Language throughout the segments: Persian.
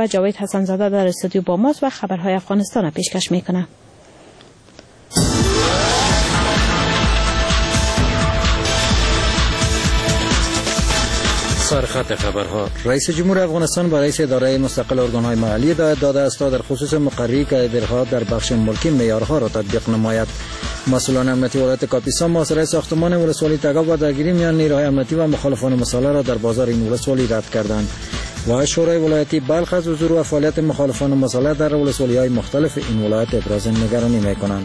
و جاوید حسن زاده در استودیو با ماست و خبرهای افغانستان را پیشکش میکنه. سرخط خبرها. رئیس جمهور افغانستان با رئیس اداره مستقل ارگان‌های محلی هدایت داده است تا در خصوص مقرری کادرها در بخش ملکی معیارها را تطبیق نماید. مسئولان امنیتی ولایت کاپیسا محاصره ساختمان ولسوالی تگاو و درگیری میان نیروهای امنیتی و مخالفان مسلح را در بازار این ولسوالی رد کردند. و شورای ولایتی بلخ از حضور و فعالیت مخالفان مسلح در ولسوالی‌های مختلف این ولایت ابراز نگرانی می‌کنند.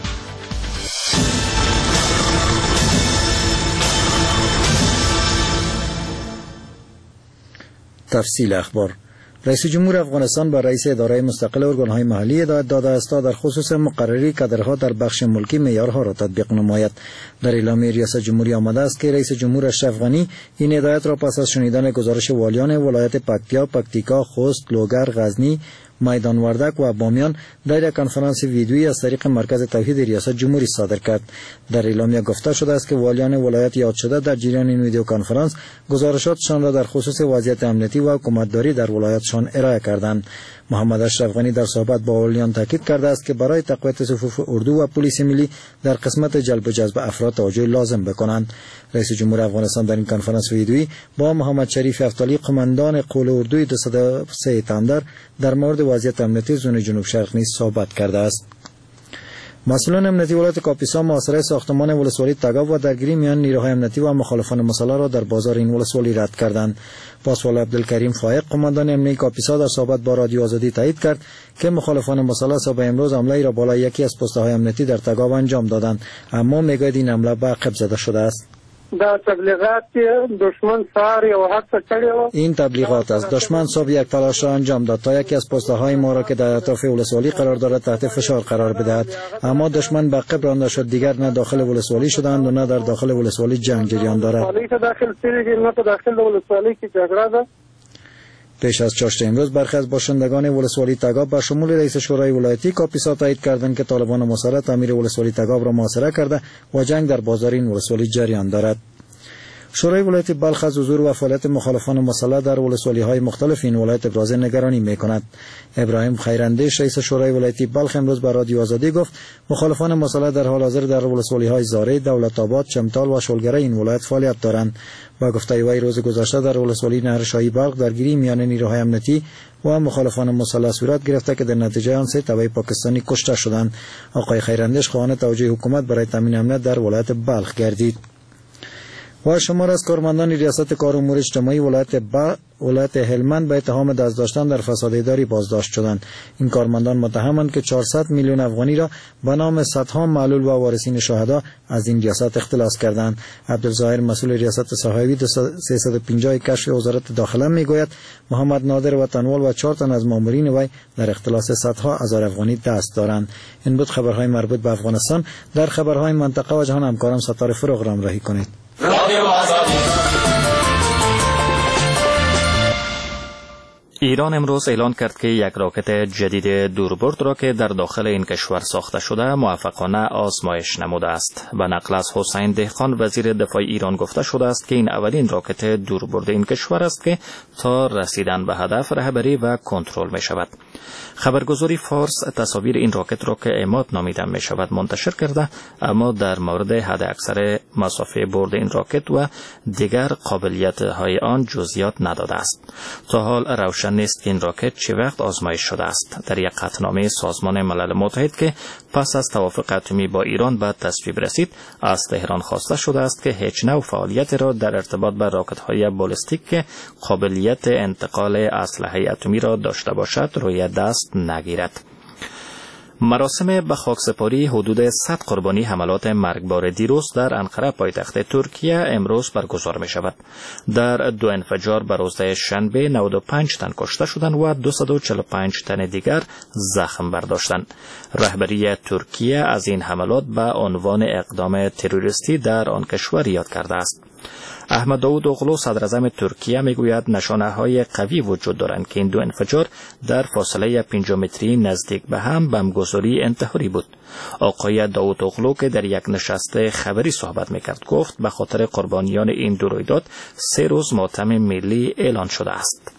تفصیل اخبار. رئیس جمهور افغانستان با رئیس اداره مستقل ارگان‌های محلی هدایت داده است تا در خصوص مقرری کادرها در بخش ملکی معیارها را تطبیق نماید. در اعلامیه ریاست جمهوری آمده است که رئیس جمهور اشرف غنی این هدایت را پس از شنیدن گزارش والیان ولایت پکتیا، پکتیکا، خوست، لوگر، غزنی، میدان وردک و بامیان در یک کنفرانس ویدیویی از طریق مرکز توحید ریاست جمهوری صادر کرد. در اعلامیه گفته شده است که والیان ولایت یاد شده در جریان این ویدیو کنفرانس گزارشاتشان را در خصوص وضعیت امنیتی و حکومتداری در ولایتشان ارائه کردند. محمد اشرف غنی در صحبت با والیان تاکید کرده است که برای تقویت صفوف اردو و پلیس ملی در قسمت جلب و جذب افراد توجه لازم بکنند. رئیس جمهور افغانستان در این کنفرانس ویدیویی با محمد شریف افتالی قماندان قول اردوی 203 تندر در مورد وضعیت امنیتی زون جنوب شرق نیز صحبت کرده است. مسئولان امنیتی ولایت کاپیسا محاصره ساختمان ولسوالی تگاو و درگیری میان نیروهای امنیتی و مخالفان مسلح را در بازار این ولسوالی رد کردند. پاسوال عبدالکریم فایق قماندان امنیتی کاپیسا در صحبت با رادیو آزادی تایید کرد که مخالفان مسلح صبح امروز حمله را بالای یکی از پست‌های امنیتی در تگاو انجام دادند، اما میگوید این حمله به عقب زده شده است. دا تبلیغات دشمن سار و حق چړیو. این تبلیغات است. دشمن صبح یک تلاش را انجام داد تا یکی از پست‌های ما را که در اطراف ولسوالی قرار دارد تحت فشار قرار بدهد، اما دشمن به عقب رانده شد. دیگر نه داخل ولسوالی شدند و نه در داخل ولسوالی جنگ جریان دارد. پیش از چاشت امروز برخی از باشندگان ولسوالی تگاو با شمول رئیس شورای ولایتی کاپیسا تایید کردند که طالبان مسلح امیر ولسوالی تگاو را محاصره کرده و جنگ در بازار این ولسوالی جریان دارد. شورای ولایتی بلخ از حضور و فعالیت مخالفان مسلح در ولسوالی‌های مختلف این ولایت ابراز نگرانی می‌کند. ابراهیم خیراندیش رئیس شورای ولایتی بلخ امروز به رادیو آزادی گفت مخالفان مسلح در حال حاضر در ولسوالی‌های زاره، دولت آباد، چمتال و شلگره این ولایت فعالیت دارند. با گفته وی روز گذشته در ولسوالی نهرشاهی بلخ درگیری میان نیروهای امنیتی و مخالفان مسلح صورت گرفته که در نتیجه آن 3 تبعی پاکستانی کشته شدند. آقای خیراندیش خواهان توجه حکومت برای تامین امنیت در ولایت بلخ گردید. و شمار از کارمندان ریاست کار امور اجتماعی ولایت هلمند به اتهام دست داشتن در فساد اداری بازداشت شدند. این کارمندان متهمند که 400 میلیون افغانی را به نام صدها معلول و وارثین شهدا از این ریاست اختلاس کردند. عبدالظاهر مسئول ریاست صحافی 350 کشف وزارت داخله میگوید محمد نادر وطنوال و 4 تن از مامورین وی در اختلاس صدها هزار افغانی دست دارند. این بود خبرهای مربوط به افغانستان. در خبرهای منطقه و جهان همکارم ستاره فروغ را همراهی کنید. ایران امروز اعلان کرد که یک راکت جدید دوربرد را که در داخل این کشور ساخته شده موفقانه آزمایش نموده است. به نقل از حسین دهقان وزیر دفاع ایران گفته شده است که این اولین راکت دوربرد این کشور است که تا رسیدن به هدف رهبری و کنترل می شود. خبرگزاری فارس تصاویر این راکت را که عماد نامیده می شود منتشر کرده، اما در مورد حد اکثر مسافه برد این راکت و دیگر قابلیت های آن جزئیات نداده است. تا حال روشن نیست که این راکت چه وقت آزمایش شده است. در یک قطعنامه سازمان ملل متحد که پس از توافق اتمی با ایران به تصویب رسید، از تهران خواسته شده است که هیچ نوع فعالیت را در ارتباط با راکت‌های بالستیک که قابلیت انتقال اسلحه اتمی را داشته باشد روی دست نگیرد. مراسم به خاکسپاری حدود 100 قربانی حملات مرگبار دیروز در انقره پایتخت ترکیه امروز برگزار می شود. در 2 انفجار به روز شنبه 95 تن کشته شدند و 245 تن دیگر زخم برداشتند. رهبری ترکیه از این حملات به عنوان اقدام تروریستی در آن کشور یاد کرده است. احمد داود اوغلو صدراعظم ترکیه میگوید نشانه‌های قوی وجود دارند که این 2 انفجار در فاصله 5 متری نزدیک به هم بمبگذاری انتحاری بود. آقای داود اوغلو که در یک نشست خبری صحبت میکرد گفت به خاطر قربانیان این 2 رویداد 3 روز ماتم ملی اعلان شده است.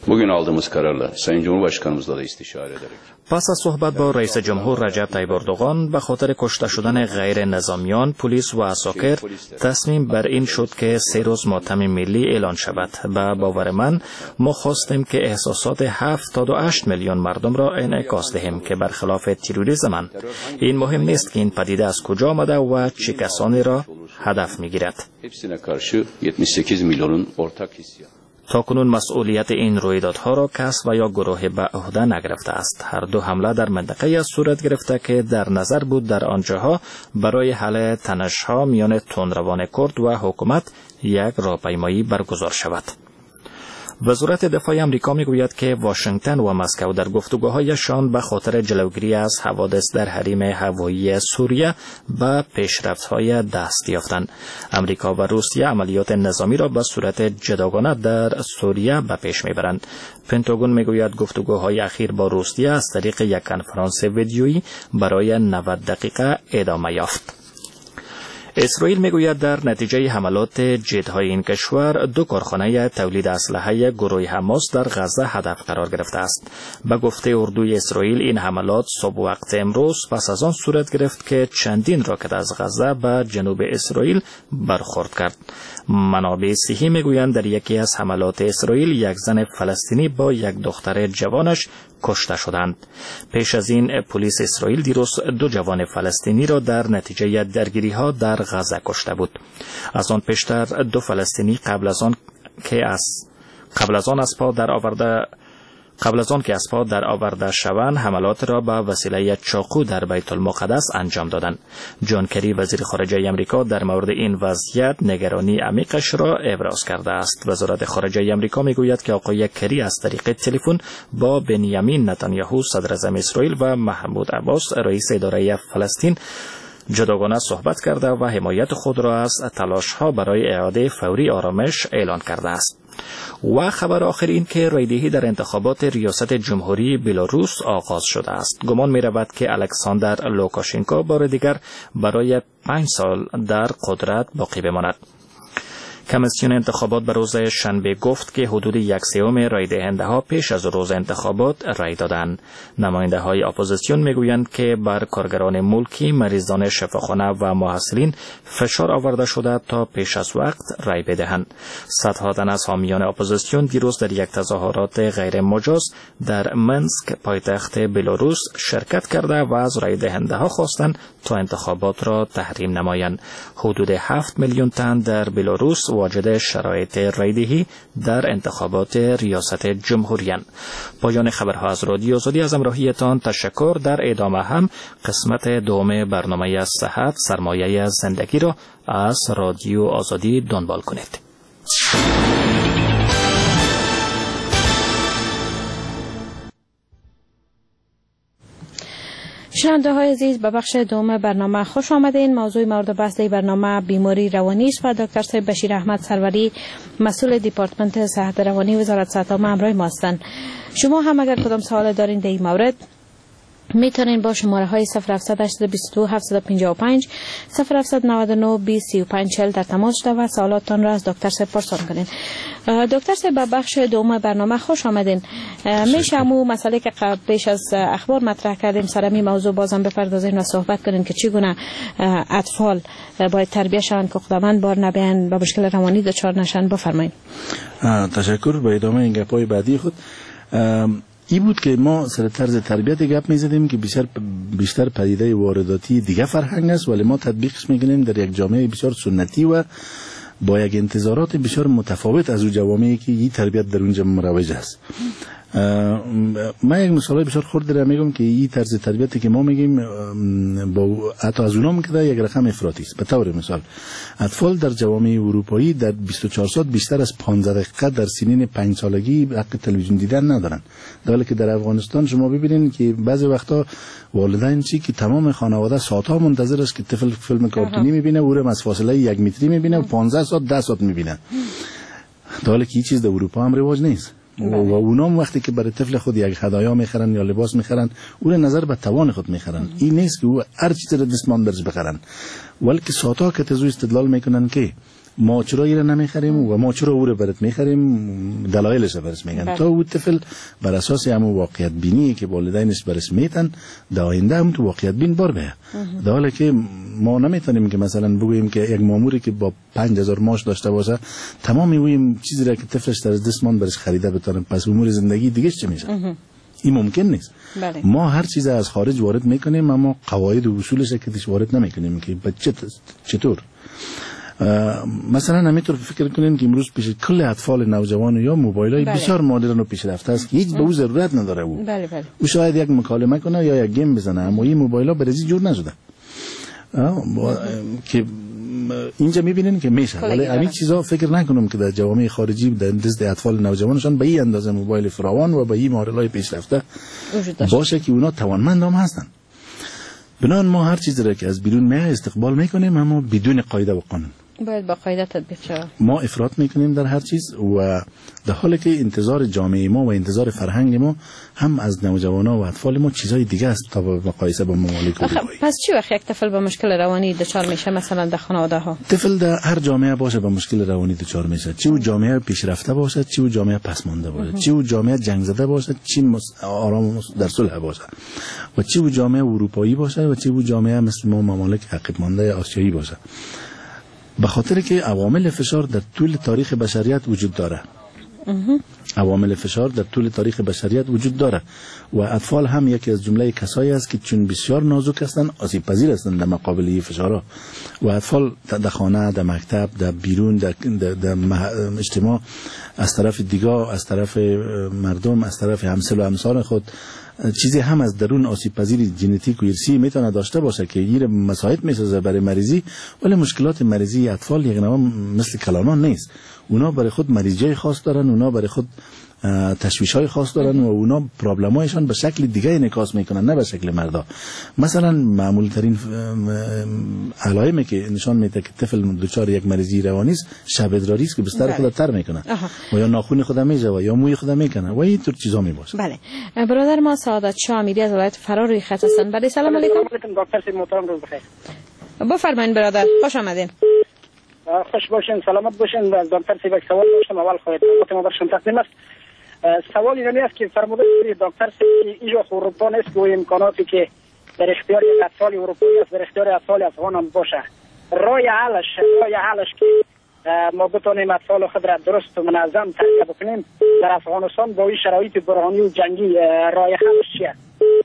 Bugün aldığımız kararla Sayın Cumhurbaşkanımızla da istişare ederek پس از صحبت با رئیس جمهور رجب طیب اردوغان به خاطر کشته شدن غیر نظامیان، پلیس و عساکر تصمیم بر این شد که 3 روز ماتم ملی اعلان شود. به باور من ما خواستیم که احساسات 78 میلیون مردم را انعکاس دهیم که برخلاف تروریسم این مهم نیست که این پدیده از کجا آمده و چه کسانی را هدف میگیرد. hepsine karşı 78 milyonun ortak hissiyatı. تاکنون مسئولیت این رویدادها را کس و یا گروه به عهده نگرفته است. هر دو حمله در منطقه از صورت گرفته که در نظر بود در آنجاها برای حل تنش‌ها میان تندروان کرد و حکومت یک راهپیمایی برگزار شود. وزارت دفاع آمریکا میگوید که واشنگتن و مسکو در گفتگوهایشان به خاطر جلوگیری از حوادث در حریم هوایی سوریه به پیشرفت‌های دست یافتند. آمریکا و روسیه عملیات نظامی را به صورت جداگانه در سوریه به پیش میبرند. پنتاگون میگوید گفتگوهای اخیر با روسیه از طریق یک کنفرانس ویدیویی برای 90 دقیقه ادامه یافت. اسرائیل میگوید در نتیجه حملات جت‌های این کشور 2 کارخانه تولید اسلحه گروه حماس در غزه هدف قرار گرفته است. به گفته اردوی اسرائیل این حملات صبح وقت امروز پس از آن صورت گرفت که چندین راکت از غزه به جنوب اسرائیل برخورد کرد. منابع صحی میگویند در یکی از حملات اسرائیل یک زن فلسطینی با یک دختر جوانش کشته شدند. پیش از این پلیس اسرائیل دیروز 2 جوان فلسطینی را در نتیجه درگیری‌ها در غزه کشته بود. از آن پیشتر 2 فلسطینی قبل از آن که از پا در آورده شوند حملات را به وسیله چاقو در بیت المقدس انجام دادند. جان کری وزیر خارجه آمریکا در مورد این وضعیت نگرانی عمیقش را ابراز کرده است. وزارت خارجه آمریکا میگوید که آقای کری از طریق تلفن با بنیامین نتانیاهو صدر اعظم اسرائیل و محمود عباس رئیس اداره فلسطین جداگانه صحبت کرده و حمایت خود را از تلاش‌ها برای اعاده فوری آرامش اعلان کرده است. و خبر آخر این که رایدهی در انتخابات ریاست جمهوری بلاروس آغاز شده است. گمان می رود که الکساندر لوکاشنکو بار دیگر برای 5 سال در قدرت باقی بماند. کمیسیون انتخابات به روز شنبه گفت که حدود 1/3 رای دهنده ها پیش از روز انتخابات رای دادند. نماینده های اپوزیسیون میگویند که بر کارگران ملکی، مریضان شفاخانه و محصلین فشار آورده شده تا پیش از وقت رای بدهند. صدها تن از حامیان اپوزیسیون دیروز در یک تظاهرات غیر مجاز در منسک پایتخت بلاروس شرکت کرده و از رای دهنده ها خواستند تا انتخابات را تحریم نمایند. حدود 7 میلیون تن در بلاروس واجد شرایط رایدهی در انتخابات ریاست جمهوری اند. پایان خبرها از رادیو آزادی. از همراهیتان تشکر. در ادامه هم قسمت دوم برنامه صحت سرمایه زندگی را از رادیو آزادی دنبال کنید. شنونده های عزیز، به بخش دوم برنامه خوش آمدین. موضوع مورد بحث برنامه بیماری روانی است و دکتر صاحب بشیر احمد سروری مسئول دیپارتمنت صحت روانی وزارت صحت عامه همراه ما هستند. شما هم اگر کدام سوال دارین در این مورد میتونین با شماره های 0722 755 0799 2035 در تماس شده و سوالاتتان را از دکتر صاحب پرسان کنین. دکتر صاحب به بخش دوم برنامه خوش آمدین. میشه همون مسئله که پیش از اخبار مطرح کردیم سر این موضوع بازم بپردازین و صحبت کنین که چگونه اطفال باید تربیت شوند که خداوند بار نبین با مشکل روانی دچار نشن؟ بفرمایید. تشکر. به ادامه این گپ‌های بعدی خود این بود که ما سر طرز تربیت گپ می‌زدیم که بیشتر پدیده وارداتی دیگه فرهنگ است، ولی ما تطبیقش می‌کنیم در یک جامعه بسیار سنتی و با یک انتظارات بسیار متفاوت از اون جوامعی که این تربیت در اونجا مروج است. من یک مثال بسیار خرد دارم میگم که این طرز تربیتی که ما میگیم با حتی از اونها میگه یک رقم افراطی است. به طور مثال اطفال در جوامع اروپایی در 24 ساعت بیشتر از 15 دقیقه در سنین 5 سالگی حق تلویزیون دیدن ندارن، در حالی که در افغانستان شما ببینید که بعضی وقتا والدین چی که تمام خانواده ساعت‌ها منتظر است که طفل فیلم کارتونی میبینه، او رو از فاصله 1 متری میبینه و 15 ساعت 10 ساعت میبینه، در حالی که این چیز در اروپا هم رواج نیست. و اونام وقتی که برای طفل خود یک هدایا میخرن یا لباس میخرن، اون نظر به توان خود میخرن. این نیست که او هر چیز را دستمان برش بخرن، بلکه ساعت‌ها که تزو استدلال میکنن که ما چرا ایره نمیخریم و ما چرا او رو برات میخریم، دلایلش برش میگن تا او طفل بر اساس همون واقعیت بینی که والدینش برش میتن در آینده هم تو واقعیت بین بار بیا. در حالی که ما نمیتونیم که مثلا بگوییم که یک ماموری که با 5000 ماش داشته باشه تمام این چیزی را که طفلش در دستمان برش خریده بتونه، پس امور زندگی دیگه چه میشه؟ این ممکن نیست. بله. ما هر چیز از خارج وارد میکنیم اما قواعد و اصولش که وارد نمیکنیم که چطور. مثلا همینطور فکر کنین که امروز پیش کل اطفال نوجوان یا موبایلای بسیار مدرن و پیشرفته است که هیچ به او ضرورت نداره. او او شاید یک مکالمه کنه یا یک گیم بزنه، اما این موبایلا برای جور نشده که اینجا میبینین که میشه. ولی همین چیزا فکر نکنم که در جوامع خارجی در دست اطفال نوجوانشان به این اندازه موبایل فراوان و به این مارلای پیشرفته باشه که اونا توانمند هم هستن. بنابراین ما هر چیزی را که از بیرون میاد استقبال میکنیم اما بدون قاعده و قانون. باید با قاعده تطبیق شود. ما افراط میکنیم در هر چیز و در حالی که انتظار جامعه ما و انتظار فرهنگ ما هم از نوجوانا و اطفال ما چیزای دیگه است تا به مقایسه با ممالک اروپایی. پس چی وقت یک طفل با مشکل روانی دچار میشه مثلا در خانواده ها؟ طفل در هر جامعه باشه با مشکل روانی دچار میشه، چه او جامعه پیشرفته باشه، چه او جامعه پسمانده باشه، چه او جامعه جنگ زده باشه، چه آرام در صلح باشه، و چه او جامعه اروپایی باشه و چه او جامعه مثل ما ممالک عقب مانده آسیایی باشه. به خاطر که عوامل فشار در طول تاریخ بشریت وجود داره. عوامل فشار در طول تاریخ بشریت وجود داره و اطفال هم یکی از جمله کسایی است که چون بسیار نازک هستند آسیب پذیر هستند در مقابل این فشارها. و اطفال در خانه، در مکتب، در بیرون، در اجتماع از طرف دیگاه، از طرف مردم، از طرف همسل و همسان خود چیزی هم از درون آسیب پذیری ژنتیک و ارثی میتونه داشته باشه که این مساعد میسازه برای مریضی. ولی مشکلات مریضی اطفال یک نوع مثل کلانان نیست. اونا برای خود مریضی‌های خاص دارن، اونا برای خود تشویش‌های خاص دارن و اونا پرابلم‌هایشان به شکل دیگه انعکاس میکنن نه به شکل مردا. مثلا معمول ترین علائمی که نشان میده که طفل دچار یک مریضی روانی است شب ادراری است که بستر خود تر میکنه و یا ناخن خود میجوه یا موی خود میکنه و این طور چیزا میباشه. بله. برادر ما سعادت شاه امیری از ولایت فرا روی خط هستن. بله سلام علیکم. دکتر محترم روز بخیر. بفرمایید برادر، خوش آمدین. خوش باشین، سلامت باشین. از دکتر سیبک سوال داشتم، اول خواهید ما برشون تقدیم است. سوال اینمی است که فرموده دکتر سیبک اینجا اروپا نیست و امکاناتی که در اختیار اطفال اروپایی است در اختیار اطفال افغان هم باشه. رای حلش که ما بتونیم اطفال خود را درست و منظم تربیت بکنیم در افغانستان با این شرایط برهانی و جنگی، رای حلش چیه؟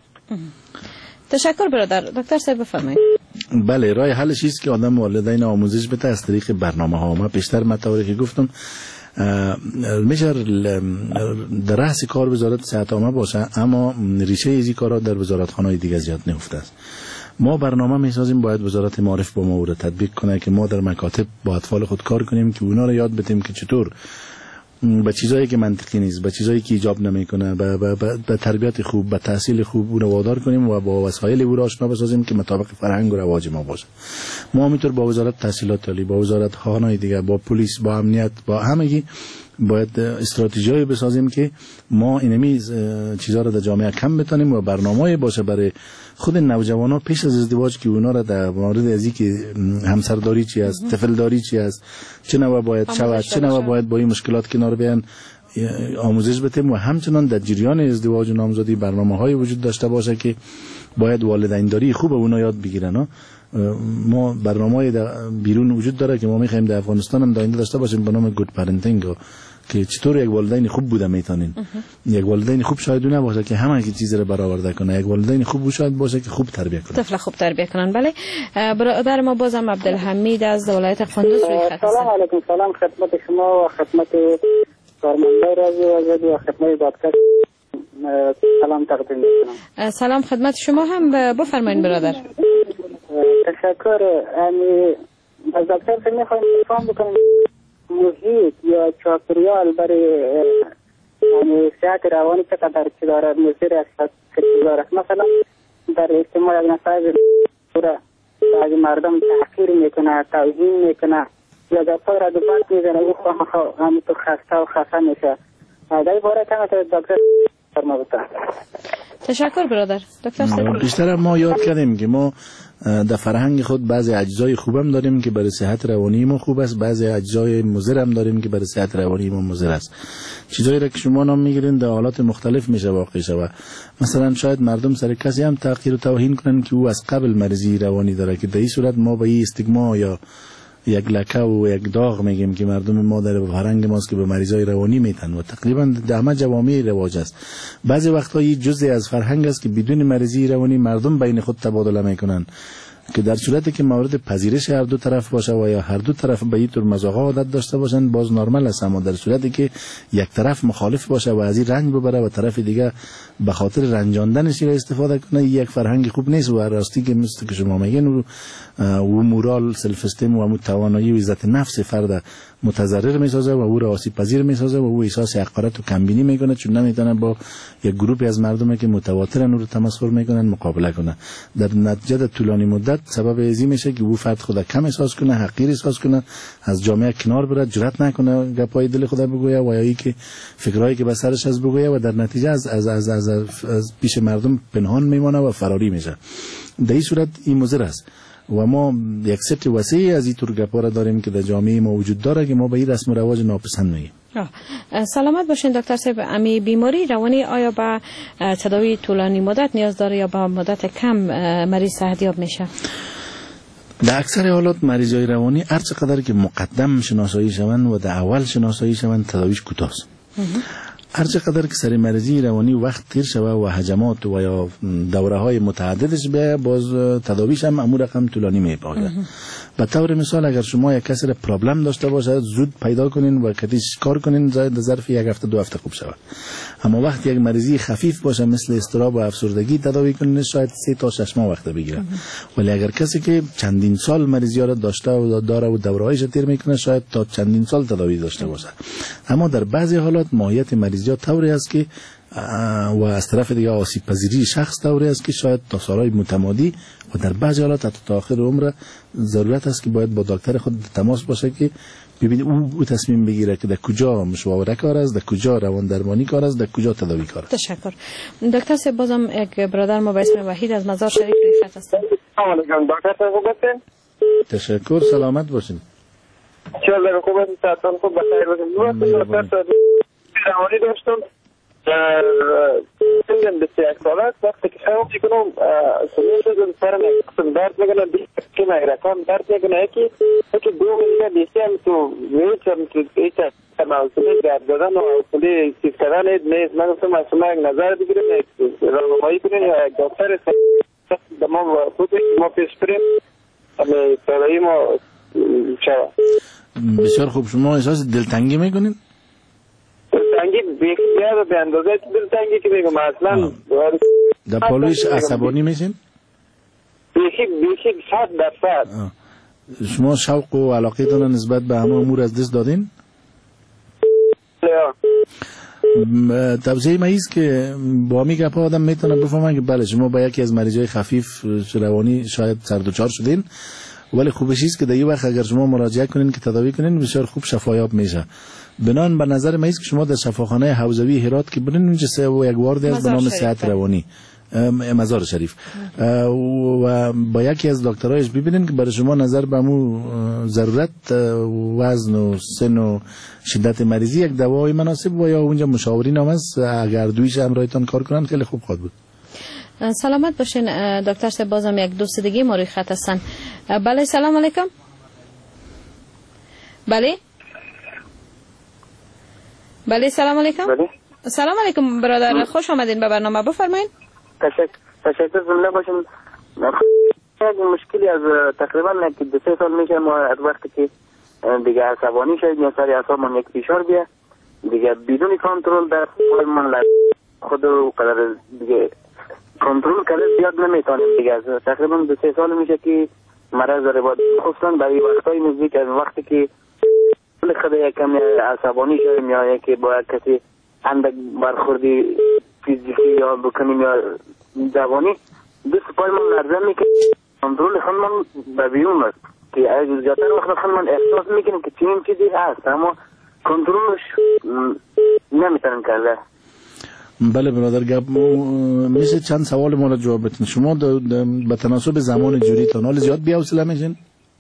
تشکر برادر. دکتر صاحب بفرمایید. بله، راه حلش است که آدم والدین آموزش بده از طریق برنامه‌ها. ما پیشتر مطالبی که گفتم میشه در رأس کار وزارت صحت عامه باشه اما ریشه این کارا در وزارتخانه‌های دیگه زیاد نهفته است. ما برنامه میسازیم، باید وزارت معارف با ما او را تطبیق کنه که ما در مکاتب با اطفال خود کار کنیم که اونا را یاد بدیم که چطور به چیزایی که منطقی نیست، به چیزایی که ایجاب نمیکنه، به تربیت خوب، به تحصیل خوب او را وادار کنیم و با وسایل او را آشنا بسازیم که مطابق فرهنگ و رواج ما باشه. ما همینطور با وزارت تحصیلات عالی، با وزارت خانه‌های دیگه، با پلیس، با امنیت، با همگی باید استراتژیایی بسازیم که ما اینمی چیزا را در جامعه کم بتونیم و برنامه‌ای باشه برای خود نوجوانان پیش از ازدواج که اونا را در مورد ازی که همسرداری چی است، طفلداری چی است، چه نوع باید شود، چه نوع باید با این مشکلات کنار بیان آموزش بدیم و همچنان در جریان ازدواج و نامزدی برنامه‌های وجود داشته باشه که باید والدینداری خوب اونا یاد بگیرن. ما برنامه‌ای در بیرون وجود داره که ما می‌خوایم در افغانستان هم داینده داشته باشیم به نام گود پرنتینگ که چطور یک والدین خوب بوده میتونین. یک والدین خوب شاید نباشه که همه چیز رو برآورده کنه، یک والدین خوب شاید باشه که خوب تربیت کنه، طفل خوب تربیت کنن. بله برادر ما بازم عبدالحمید از ولایت قندوز روی خط. سلام علیکم. سلام خدمت شما و خدمت کارمندان رادیو و خدمت دکتر سلام تقدیم می‌کنم. سلام خدمت شما هم. بفرمایید برادر. تشکر. از دکتر می‌خوایم فهم بکنیم محیط یا چاپریال برای صحت روانی چقدر چی دارد، مضر است چی دارد. مثلا در اجتماع یک نفر بعضی مردم تحقیر میکنه، توهین میکنه یا در پای را دوبارت میزنه، او همونطور خسته و خفه میشه. در این باره کم دکتر فرما بتا. تشکر برادر. دکتر بیشتر ما یاد کردیم که ما در فرهنگ خود بعضی اجزای خوبم داریم که برای صحت روانی ما خوب است، بعضی اجزای مضر هم داریم که برای صحت روانی ما مضر است. چیزایی را که شما نام میگیرین در حالات مختلف میشه واقع شود. مثلا شاید مردم سر کسی هم تحقیر و توهین کنن که او از قبل مریضی روانی داره، که در این صورت ما به این استیگما یا یک لکه و یک داغ میگیم که مردم ما در فرهنگ ماست که به مریضای روانی میتن و تقریبا در همه جوامع رواج است. بعضی وقتا این جزئی از فرهنگ است که بدون مریضی روانی مردم بین خود تبادله میکنن، که در صورتی که مورد پذیرش هر دو طرف باشه و یا هر دو طرف به این طور مذاقه عادت داشته باشن باز نرمال است، اما در صورتی که یک طرف مخالف باشه و از این رنج ببره و طرف دیگه به خاطر رنجاندنش استفاده کنه، یک فرهنگ خوب نیست. و راستی که مثل که شما میگین و مورال سلف استیم و توانایی و عزت نفس فرد متضرر میسازه و او را آسیب پذیر میسازه و او احساس حقارت و کمبینی میکنه، چون نمیتونه با یک گروهی از مردمی که متواترن او رو تمسخر میکنن مقابله کنه. در نتیجه در طولانی مدت سبب ازی میشه که او فرد خود کم احساس کنه، حقیر احساس کنه، از جامعه کنار بره، جرأت نکنه گپای دل خود بگویه و یا اینکه فکرایی که به سرش از بگویه و در نتیجه از پیش مردم پنهان میمونه و فراری میشه. در این صورت این مضر است و ما یک ست وسیع از این طور گپا را داریم که در جامعه ما وجود داره که ما به این رسم و رواج ناپسند میگیم. سلامت باشین دکتر صاحب. امی بیماری روانی آیا با تداوی طولانی مدت نیاز داره یا با مدت کم مریض صحتیاب میشه؟ در اکثر حالات مریضای روانی هر چقدر که مقدم شناسایی شوند و در اول شناسایی شوند تداویش کوتاه است. هر چقدر که سر مریضی روانی وقت تیر شوه و هجمات و یا دوره های متعددش بیاید باز تداویش هم امور رقم طولانی میباید. به طور مثال اگر شما یک کسی پرابلم داشته باشه زود پیدا کنین و کتیش کار کنین در ظرف یک هفته دو هفته خوب شود. اما وقتی یک مریضی خفیف باشه مثل اضطراب و افسردگی تداوی کنین شاید 3 تا 6 ماه وقت بگیره. ولی اگر کسی که چندین سال مریضی را داشته و داره و دوره‌هایش تیر میکنه شاید تا چندین سال تداوی داشته باشه. اما در بعضی حالات ماهیت مریضی طوری است که و از طرف دیگه آسیب پذیری شخص طوری است که شاید تا سالهای متمادی و در بعضی حالات حتی تا آخر عمر ضرورت است که باید با دکتر خود تماس باشه که ببینید او تصمیم بگیره که در کجا مشاوره کار است، در کجا روان درمانی کار است، در کجا تداوی کار است. تشکر. دکتر صاحب بازم یک برادر ما به اسم وحید از مزار شریف خط هستند. سلام علیکم دکتر صاحب خوب هستین؟ تشکر، سلامت باشین. چه خوب هستین؟ صحتتون خوب بخیر باشین. دکتر صاحب روانی داشتم سنم 21 ساله است. وقتی که خیلی میکنم سنیم شد سرم یک قسم درد میکنه، که مگرکان درد میکنه یکی 2 ملیه دیستی هم تو ویچم تو ایچه موصولی درد دادن و موصولی سیف کردن نیست. من گفتم از شما یک نظر بگیریم، یک راهنمایی کنیم یا یک دکتر ما خود ما پیش بریم سالایی ما شود. بسیار خوب. شما احساس دلتنگی میکنید؟ دلتنگی بسیار به اندازه دلتنگی که بگم اصلا در پالویش عصبانی میشین؟ بیشی 100%. شما شوق و علاقیتون نسبت به همه امور از دست دادین؟ توضیح ماییست که با همی گپا آدم میتونه بفهمن که بله شما با یکی از مریضای خفیف روانی شاید سردوچار شدین، ولی خوبش است که در این وقت اگر شما مراجعه کنین که تداوی کنین بسیار خوب شفایاب میشه. بنان به نظر من است که شما در شفاخانه حوزوی هرات که برین اونجا یک واردی از به نام صحت روانی مزار شریف و با یکی از دکترایش ببینین که برای شما نظر به مو ضرورت وزن و سن و شدت مریضی یک دوای مناسب و یا اونجا مشاورین هم هست اگر دویش همراهتان کار کنن خیلی خوب خواهد بود. سلامت باشین دکتر صاحب. بازم یک دوست دیگه ما روی خط هستن. بله سلام علیکم. بله سلام علیکم. سلام علیکم برادر، خوش آمدین به برنامه، بفرمایید. تشکر جمله باشین. یک مشکلی از تقریبا 2 سال میشه ما از وقتی که دیگه عصبانی شد یا سر اعصاب من یک فشار بیا دیگه بدون کنترل در من خود رو قدر دیگه کنترل کرده زیاد نمیتونیم دیگه. تقریبا 2 سال میشه که مرض داره با خصوصا برای وقتای نزدیک از وقتی که خود یکم عصبانی شدیم یا یکی با کسی اندک برخوردی فیزیکی یا بکنیم یا جوانی دست پای من لرزه میکنه. کنترل خود من به بیرون است که زیادتر وقت خود من احساس میکنم که چنین چیزی هست اما کنترلش نمیتونم کرده. بله برادر گپ میشه چند سوال ما را جواب بدین. شما به تناسب زمان جوریتان حال زیاد بی‌حوصله میشین؟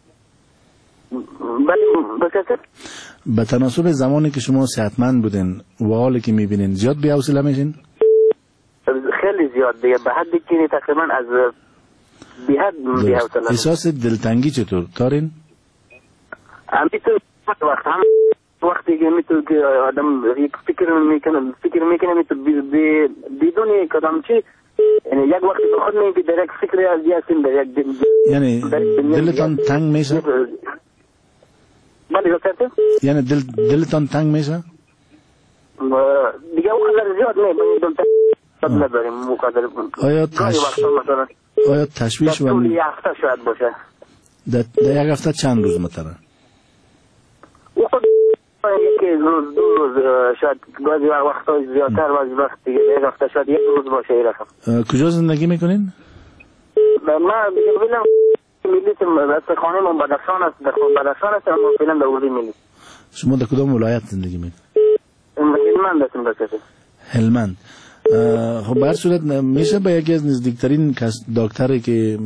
بله بسیار به تناسب زمانی که شما صحتمند بودین و حالی که میبینین زیاد بی‌حوصله میشین؟ خیلی زیاد دیگه، به حدی که تقریبا از بی‌حد بی‌حوصله. احساس دلتنگی چطور دارین؟ همینطور وقتی که میتونه که آدم یک فکر میکنه میتونه بدون کدام چی، یعنی یک وقتی به خود میگه در یک فکر از هستیم در یک یعنی دلتان تنگ میشه؟ بله بسیار. یعنی دلتان تنگ میشه؟ دیگه اونقدر زیاد نه، دلتنگ نداریم مقدر. آیا تشویش و یک هفته شاید باشه. در یک هفته چند روز مثلا؟ یکی روز دو روز شاید، بعضی وقتا زیادتر، بعضی وقت دیگه یک هفته شاید یک روز باشه. این رقم. کجا زندگی میکنین؟ ما فعلا میلیتم از خانه من بدخشان است، در بدخشان است، اما فعلا در اردی میلیتم. شما در کدام ولایت زندگی میکنید؟ هلمند هستم بسیار. هلمند. خب به هر صورت میشه به یکی از نزدیکترین دکتری که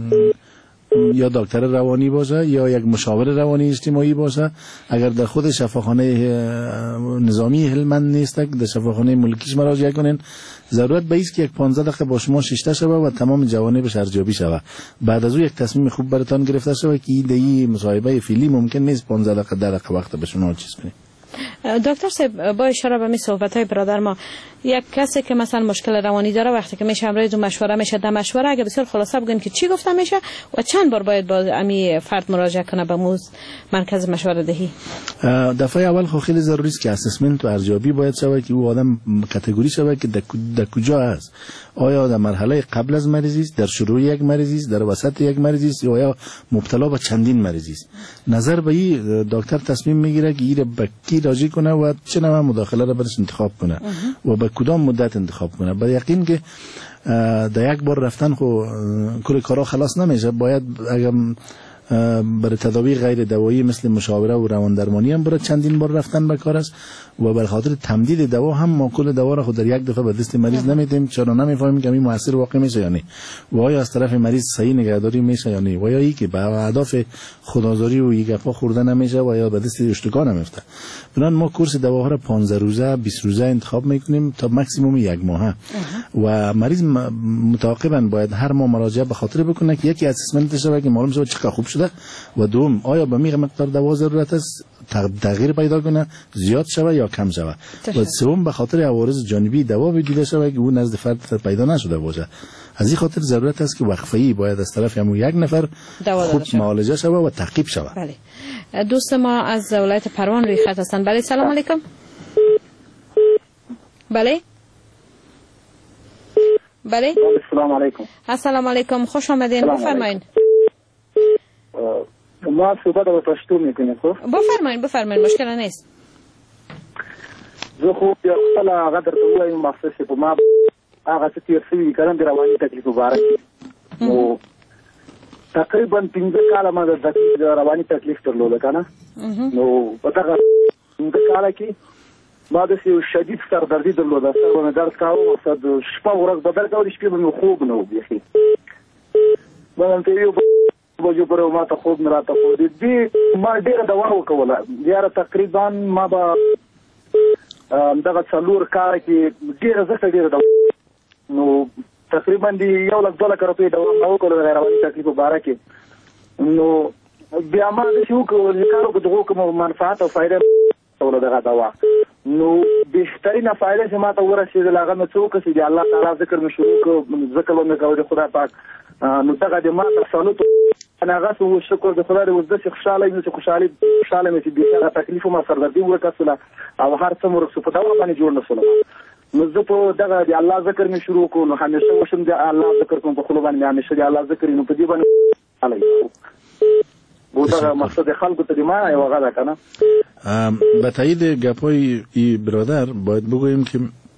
یا دکتر روانی باشه یا یک مشاور روانی اجتماعی باشه، اگر در خود شفاخانه نظامی هلمند نیست در شفاخانه ملکیش مراجعه کنین. ضرورت به است که یک 15 دقیقه با شما شیشته شوه و تمام جوانبش ارزیابی شوه. بعد از او یک تصمیم خوب براتان گرفته شوه که این مصاحبه فعلی ممکن نیست 15 دقیقه 10 دقیقه وقت به شما چیز کنه. دکتر صاحب با اشاره به می صحبت‌های برادر ما، یک کسی که مثلا مشکل روانی داره وقتی که میشه امروز مشوره میشه در مشوره، اگه بسیار خلاصه بگیم که چی گفته میشه و چند بار باید با امی فرد مراجعه کنه به مرکز مشوره دهی؟ دفعه اول خو خیلی ضروری است که اسسمنت و ارزیابی باید شود که او آدم کاتگوری شود که در کجا است. آیا در مرحله قبل از مریضی است، در شروع یک مریضی است، در وسط یک مریضی است، یا مبتلا به چندین مریضی است؟ نظر به این دکتر تصمیم میگیره که این به کی راضی کنه و چه نوع مداخله را برش انتخاب کنه و به کدام مدت انتخاب کنه. با یقین که در یک بار رفتن خو کل کارا خلاص نمیشه. باید اگر برای تداوی غیر دوایی مثل مشاوره و روان درمانی هم برای چندین بار رفتن به کار است و بر خاطر تمدید دوا هم ما کل دوا را خود در یک دفعه به دست مریض نمیدیم، چرا نمیفهمیم که این موثر واقع میشه یا نه، و آیا از طرف مریض صحیح نگهداری میشه یا نه، و یا این که به اهداف خودآزاری و یگپا خورده نمیشه و یا به دست اشتکا نمیفته. بنابراین ما کورس دواها را 15 روزه 20 روزه انتخاب میکنیم تا ماکسیموم یک ماه و مریض متعاقبا باید هر ماه مراجعه به خاطر بکنه که یکی اسسمنت شده که معلوم شه چقدر خوب شده و دوم آیا به میغ مقدار دوا ضرورت است تغییر پیدا کنه، زیاد شوه یا کم شوه، و سوم به خاطر عوارض جانبی دوا دیده شوه که اون نزد فرد پیدا نشده باشه. از این خاطر ضرورت است که وقفه‌ای باید از طرف همون یک نفر خوب معالجه شوه و تعقیب شوه. بله. دوست ما از ولایت پروان روی خط هستند. بله سلام علیکم. بله بله السلام علیکم. السلام علیکم، خوش آمدین. بفرمایید. ما صحبت با پشتو میکنیم. خب بفرمایید مشکل نیست. زه خو یو خپل هغه درته وایم مخصوص په ما هغه څه تېر شوي کړم د رواني تکلیف مبارک نو تقریبا 15 کاله ما د رواني تکلیف درلوده که نه نو په دغه 15 کاله کې ما داسې یو شدید سردردي درلوده، سر به مې درد کاوه، شپه ورځ به درد کاوه، د شپې به مې خوب نه و بیخي. ما دلته یو بجو پر ما ته خوب نه راته خو دې ما ډېره دوا وکوله یاره، تقریبا ما به دغه 4 کاله کې ډېره زښته ډېره دوا نو تقریبا د 1,00,000 روپۍ دوا ما وکړله د رواني تکلیف په باره کې. نو بیا ما داسې وکړو چې کار وکړو دغو کومه منفعت او فایده وکړله دغه دوا. نو بهترینه فایده چې ما ته ورسېدله هغه مې څه وکړه چې د الله تعالی ذکر مې شروع کړو، ذکر به مې کوه د خدای پاک. نو دغه د ما تسلط هغه څه شکر د خدای اوس داسې خوشحاله یم چې خوشحاله مې چې بېخي تکلیف ما سردردي ورکه سوله او هر څه مې ورک سو، په دوا باندې جوړ نه سولم. نو زه په دغه د الله ذکر مې شروع کړو، نو همیشه وشم د الله ذکر کوم، په خوله باندې مې همیشه د الله ذکر، نو په دې باندې خوشحاله یم. و دغه مقصد خلکو ته د ما یو هغه ده که نه. به تایید گپای ای برادر باید بگوییم که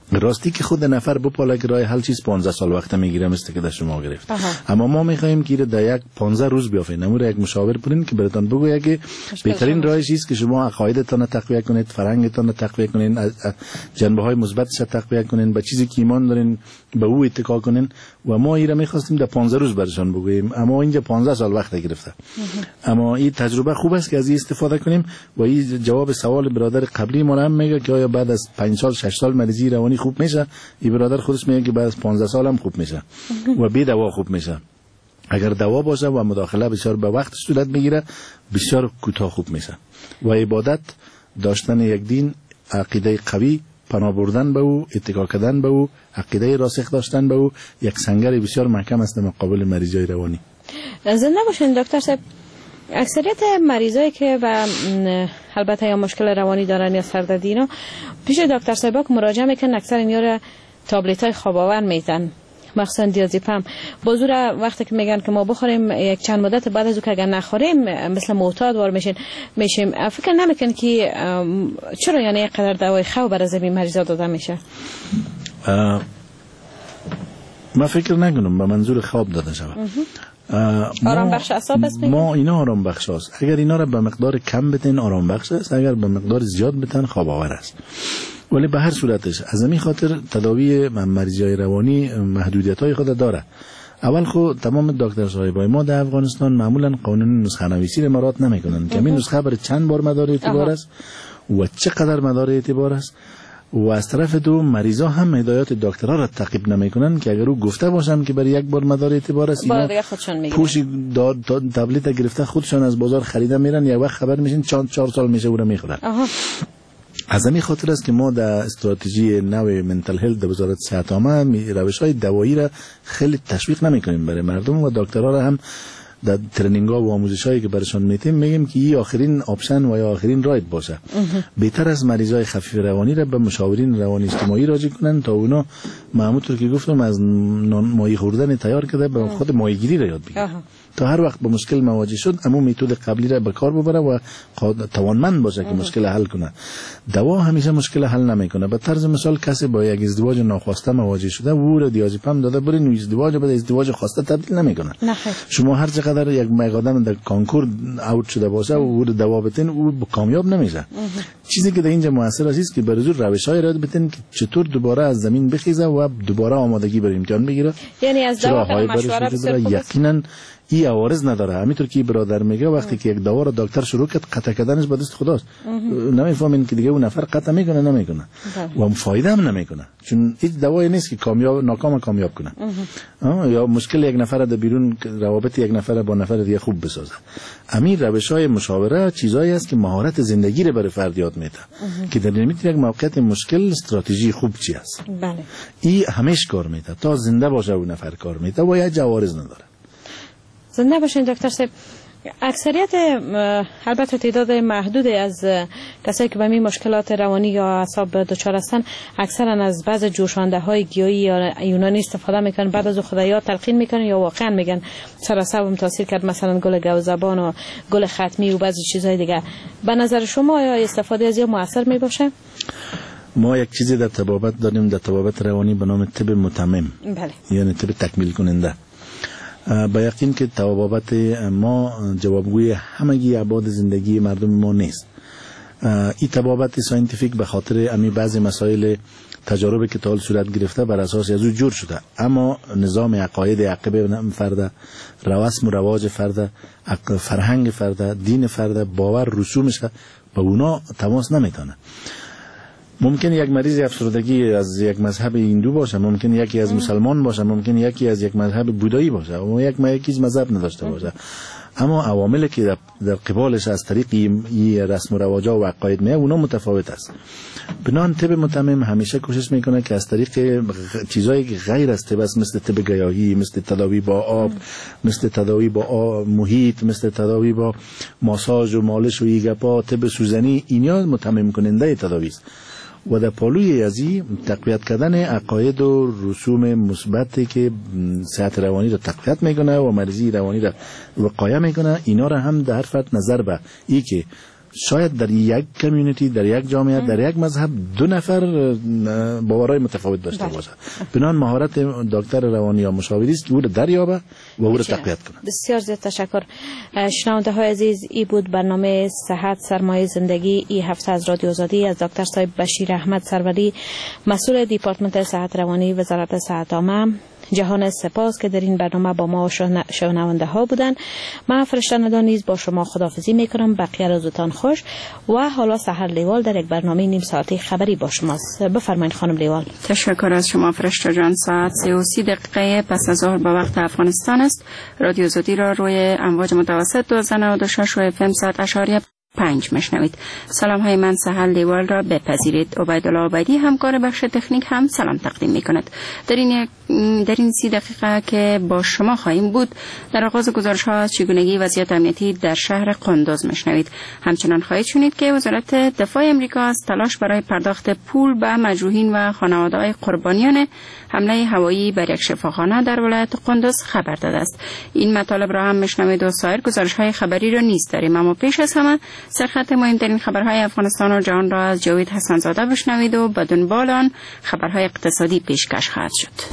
راستی که خود نفر بپاله که راه حل چیز 15 سال وقت میگیره مثل که در شما گرفت. اما ما میخوایم که در یک 15 روز بیافته. نمور یک مشاور برین که براتون بگوید که بهترین راهش چیست که شما عقایدتان تقویت کنید، فرهنگتان تقویت کنید، جنبه های مثبتش تقویت کنید، به چیزی که ایمان دارین به او اتکا کنین و ما ایرا میخواستیم در 15 روز برشان بگوییم، اما اینجا 15 سال وقت گرفته. اما این تجربه خوب است که از این استفاده کنیم و این جواب سوال برادر قبلی ما هم میگه که آیا بعد از 5 سال 6 سال مریضی روانی خوب میشه. این برادر خودش میگه که بعد از 15 سال هم خوب میشه و بی دوا خوب میشه. اگر دوا باشه و مداخله بسیار به وقت صورت میگیره بسیار کوتاه خوب میشه. و عبادت، داشتن یک دین، عقیده قوی، پناه بردن به او، اتکا کردن به او، عقیده راسخ داشتن به او یک سنگر بسیار محکم است در مقابل مریضای روانی. زنده باشین دکتر صاحب. اکثریت مریضایی که و البته یا مشکل روانی دارن یا سردردی اینا پیش دکتر صاحب مراجعه میکنن، اکثر اینا رو تابلت‌های خواب آور میزنن، مخصوصا دیازپام. بازور وقتی که میگن که ما بخوریم یک چند مدت بعد از اون که اگر نخوریم مثل معتاد وار میشیم، فکر نمیکن که چرا یعنی اینقدر دوای خواب برای زمین مریضا داده میشه؟ ما فکر نکنم به منظور خواب داده شود. آرام بخش اعصاب است. ما اینا آرام بخش است. اگر اینا را به مقدار کم بتن آرام بخش است، اگر به مقدار زیاد بتن خواب آور است. ولی به هر صورتش از همین خاطر تداوی مریضای روانی محدودیت‌های خود داره. اول خود تمام دکتر صاحبای ما در افغانستان معمولا قانون نسخه نویسی را مراعات نمی‌کنند که این نسخه برای چند بار مدار اعتبار است و چقدر مدار اعتبار است. و از طرف دو مریضا هم هدایات دکترها را تعقیب نمی‌کنند که اگر او گفته باشم که برای یک بار مدار اعتبار است، اینا پوشی تبلیت گرفته خودشان از بازار خریده میرن، یک وقت خبر میشین 4 سال میشه او را میخورن. از همین خاطر است که ما در استراتژی نو منتال هلت در وزارت صحت عامه روش‌های دوایی را خیلی تشویق نمی‌کنیم برای مردم و دکترها را هم در ترنینگ‌ها و آموزش‌هایی که برشان میتیم میگیم که این آخرین آپشن و یا آخرین رایت باشه. بهتر از مریضای خفیف روانی را به مشاورین روانی اجتماعی راجع کنن تا اونا همونطور که گفتم از ماهی خوردن تیار کرده به خود ماهیگیری را یاد بگیرن تا هر وقت به مشکل مواجه شد همون متد قبلی را به کار ببره و توانمند باشه که مشکل حل کنه. دوا همیشه مشکل حل نمیکنه. به طرز مثال کسی با یک ازدواج ناخواسته مواجه شده و رو دیازپام داده برین ازدواج به ازدواج خواسته تبدیل نمیکنه. شما هر چقدر یک آدم در کنکور اوت شده باشه و رو دوا بتین او کامیاب نمیشه. چیزی که در اینجا موثر است که به زور روش‌های را بتین که چطور دوباره از زمین بخیزه و دوباره آمادگی برای امتحان بگیره. یعنی از دوا مشوره یقینا این عوارض نداره. همینطور که برادر میگه وقتی که یک دوا رو دکتر شروع کرد قطع کردنش به دست خداست. نمیفهمین که دیگه اون نفر قطع میکنه نمیکنه و فایده هم نمیکنه، چون هیچ دوایی نیست که کامیاب ناکام کامیاب کنه. یا مشکل یک نفر در بیرون روابط یک نفر با نفر دیگه خوب بسازه. امیر روش‌های مشاوره چیزایی است که مهارت زندگی رو برای فرد یاد میده که در یک موقعیت مشکل استراتژی خوب چی است. بله. این همیش کار میده تا زنده باشه اون نفر کار میده و یا عوارض نداره. زنده باشین دکتر صاحب. اکثریت البته تعداد محدودی از کسایی که به این مشکلات روانی یا اعصاب دچار هستن اکثرا از بعض جوشانده های گیاهی یا یونانی استفاده میکنن، بعد از خدایا تلقین میکنن یا واقعا میگن سر اعصابم تاثیر کرد، مثلا گل گوزبان و گل ختمی و بعضی چیزهای دیگه. به نظر شما یا استفاده از یا موثر میباشه؟ ما یک چیزی در طبابت داریم، در طبابت روانی به نام طب متمم. بله. یعنی طب تکمیل کننده. با یقین که طبابت ما جوابگوی همگی ابعاد زندگی مردم ما نیست. این طبابت ساینتیفیک به خاطر امی بعضی مسائل تجاربی که تا حال صورت گرفته بر اساس از او جور شده، اما نظام عقاید عقب فرد، رسم و رواج فرد، فرهنگ فرد، دین فرد، باور رسومش با اونا تماس نمیتونه. ممکن یک مریض افسردگی از یک مذهب هندو باشه، ممکن یکی از مسلمان باشه، ممکن یکی از یک مذهب بودایی باشه و یکی مذهب نداشته باشه، اما عواملی که در قبالش از طریق این رسم و رواجا و عقاید میاد اونا متفاوت است. بنان طب متمم همیشه کوشش میکنه که از طریق چیزایی که غیر از طب است، مثل طب گیاهی، مثل تداوی با آب، مثل تداوی با محیط، مثل تداوی با ماساژ و مالش و ایگپا، طب سوزنی، اینا متمم کننده تداوی است. و در پالوی ازی تقویت کردن عقاید و رسوم مثبتی که صحت روانی را تقویت میکنه و مریضی روانی را وقایه میکنه، اینا را هم در فرد نظر به ای که شاید در یک کمیونیتی، در یک جامعه، در یک مذهب 2 نفر باورهای متفاوت داشته باشه. بنان مهارت دکتر روانی یا مشاوری است او را دریابه و او را تقویت کنه. بسیار زیاد تشکر. شنونده های عزیز، ای بود برنامه صحت سرمایه زندگی ای هفته از رادیو آزادی از دکتر صاحب بشیر احمد سروری، مسئول دیپارتمنت صحت روانی وزارت صحت عامه. جهان سپاس که در این برنامه با ما شنونده ها بودن. من فرشته ندان نیز با شما خداحافظی میکنم. بقیه روزتان خوش. و حالا سحر لیوال در یک برنامه نیم ساعتی خبری با شماست. بفرمایید خانم لیوال. تشکر از شما فرشته جان. ساعت 33 دقیقه پس از ظهر به وقت افغانستان است. رادیو آزادی را روی امواج متوسط 1296 و FM 100.5 مشنوید. سلام های من سحر لیوال را بپذیرید. عبیدالله عبیدی همکار بخش تکنیک هم سلام تقدیم می کند. در این 30 دقیقه که با شما خواهیم بود، در آغاز گزارش ها از چگونگی وضعیت امنیتی در شهر قندوز مشنوید. همچنان خواهید شنید که وزارت دفاع امریکا از تلاش برای پرداخت پول به مجروحین و خانواده‌های قربانیان حمله هوایی بر یک شفاخانه در ولایت قندوز خبر داده است. این مطالب را هم مشنوید و سایر گزارش های خبری را نیز داریم. اما پیش از همه سرخط مهمترین خبرهای افغانستان و جهان را از جاوید حسن‌زاده بشنوید و بدون بالان خبرهای اقتصادی پیشکش خواهد شد.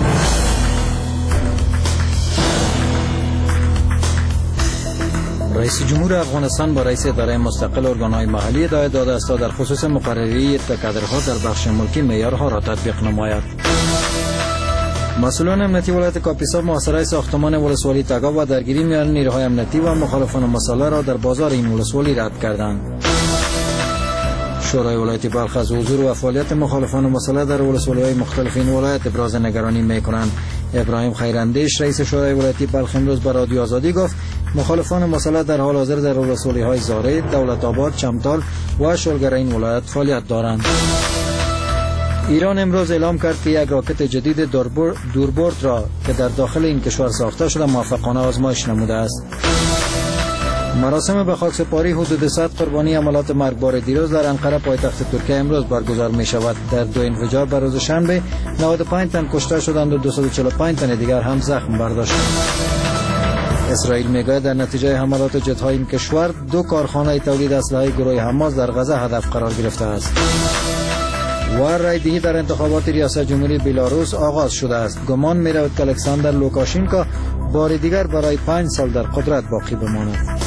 رئیس جمهور افغانستان با رئیس اداره مستقل ارگان‌های محلی هدایت داده است تا در خصوص مقرری کادرها در بخش ملکی معیارها را تطبیق نماید. مسئولان امنیتی ولایت کاپیسا محاصره ساختمان ولسوالی تگاو و درگیری میان نیروهای امنیتی و مخالفان مسئله را در بازار این ولسوالی رد کردند. شورای ولایت بلخ از حضور و فعالیت مخالفان مسئله در ولسوالی‌های مختلف این ولایت ابراز نگرانی می‌کنند. ابراهیم خیراندیش رئیس شورای ولایتی بلخ امروز به رادیو آزادی گفت مخالفان مسئله در حال حاضر در ولسوالی‌های زاره، دولت آباد، چمتال و شلگر این ولایت فعالیت دارند. ایران امروز اعلام کرد که یک راکت جدید دوربرد را که در داخل این کشور ساخته شده موفقانه آزمایش نموده است. مراسم به خاکسپاری حدود 100 قربانی عملیات مرگبار دیروز در انقره پایتخت ترکیه امروز برگزار می شود. در 2 انفجار بر روز شنبه 95 تن کشته شدند و 245 تن دیگر هم زخم برداشتند. اسرائیل میگوید در نتیجه حملات جت‌های این کشور 2 کارخانه تولید اسلحه گروه حماس در غزه هدف قرار گرفته است. و رایدهی در انتخابات ریاست جمهوری بلاروس آغاز شده است. گمان می رود که الکساندر لوکاشینکو بار دیگر برای 5 سال در قدرت باقی بماند.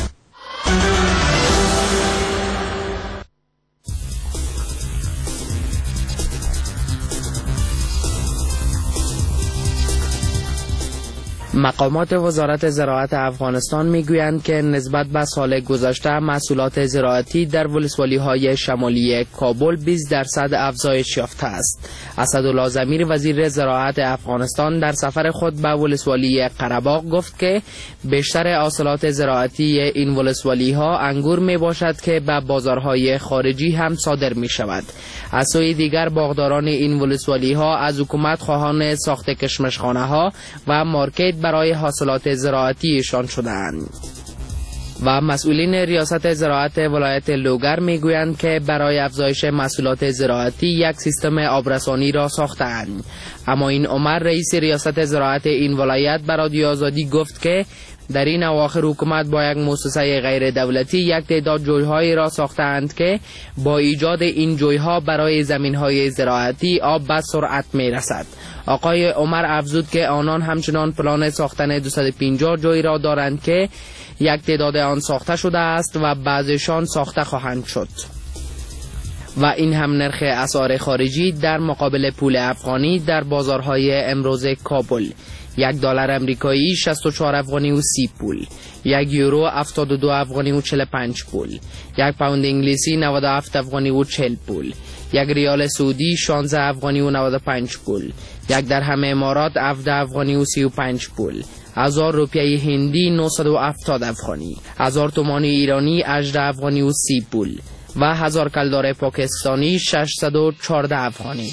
مقامات وزارت زراعت افغانستان میگویند که نسبت به سال گذشته محصولات زراعتی در ولسوالی‌های شمالی کابل 20% افزایش یافته است. اسدالله ضمیر وزیر زراعت افغانستان در سفر خود به ولسوالی قره‌باغ گفت که بیشتر حاصلات زراعتی این ولسوالی‌ها انگور میباشد که به بازارهای خارجی هم صادر میشود. از سوی دیگر باغداران این ولسوالی‌ها از حکومت خواهان ساخت کشمشخانه‌ها و مارکت برای حاصلات زراعتیشان شدند. و مسئولین ریاست زراعت ولایت لوگر میگویند که برای افزایش محصولات زراعتی یک سیستم آبرسانی را ساختند. اما این عمر رئیس ریاست زراعت این ولایت به رادیو آزادی گفت که در این اواخر حکومت با یک مؤسسه غیر دولتی یک تعداد جوی‌هایی را ساختند که با ایجاد این جوی‌ها برای زمین‌های زراعتی آب به سرعت می‌رسد. آقای عمر افزود که آنان همچنان پلان ساختن 250 جوی را دارند که یک تعداد آن ساخته شده است و بعضیشان ساخته خواهند شد. و این هم نرخ اسعار خارجی در مقابل پول افغانی در بازارهای امروز کابل: $1 امریکایی 64 افغانی و 30 پول، 1 یورو 72 افغانی و 45 پول، 1 پوند انگلیسی 97 افغانی و 40 پول، 1 ریال سعودی 16 افغانی و 95 پول، 1 درهم امارات 17 افغانی و 35 پول، 1000 روپیه هندی 970 افغانی، 1000 تومان ایرانی 18 افغانی و 30 پول و 1000 کلدار پاکستانی 614 افغانی.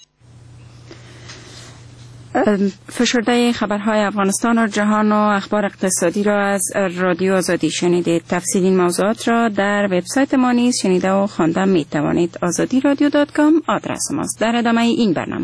فشرده خبرهای افغانستان و جهان و اخبار اقتصادی را از رادیو آزادی شنیدید. تفصیل این موضوعات را در وبسایت ما نیز شنیده و خوانده می توانید. azadiradio.com آدرس ماست. در ادامه این برنامه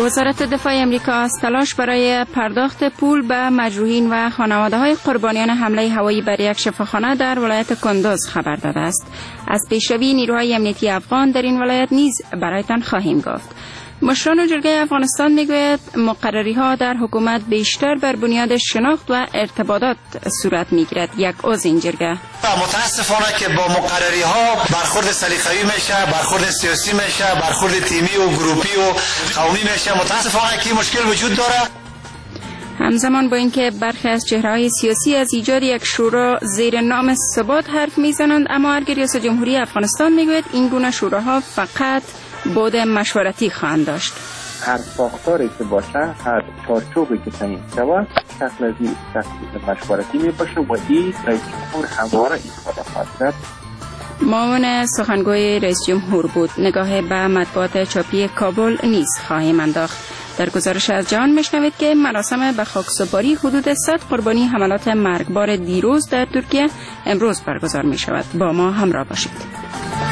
وزارت دفاع امریکا از تلاش برای پرداخت پول به مجروحین و خانواده‌های قربانیان حمله هوایی بر یک شفاخانه در ولایت کندوز خبر داده است. از پیشروی نیروهای امنیتی افغان در این ولایت نیز برایتان خواهیم گفت. مشران جرگه افغانستان میگوید مقرری‌ها در حکومت بیشتر بر بنیاد شناخت و ارتباطات صورت میگیرد. یک عضو این جرگه: متاسفانه که با مقرری‌ها برخورد سلیقه‌ای میشه، برخورد سیاسی میشه، برخورد تیمی و گروپی و قومی میشه. متاسفانه که مشکل وجود داره. همزمان با اینکه برخی از چهره‌های سیاسی از ایجاد یک شورا زیر نام ثبات حرف میزنند، اما هرگز ریاست جمهوری افغانستان میگوید این گونه شوراها فقط بود مشورتی خواهند داشت. هر ساختاری که باشه، هر چارچوبی که تعیین شود، شکل از مشورتی می باشه و این رئیس جمهور همواره استفاده خواهد کرد. معاون سخنگوی رئیس جمهور بود. نگاه به مطبوعات چاپی کابل نیز خواهیم انداخت. در گزارش از جهان میشنوید که مراسم به خاکسپاری حدود 100 قربانی حملات مرگبار دیروز در ترکیه امروز برگزار می شود. با ما همراه باشید.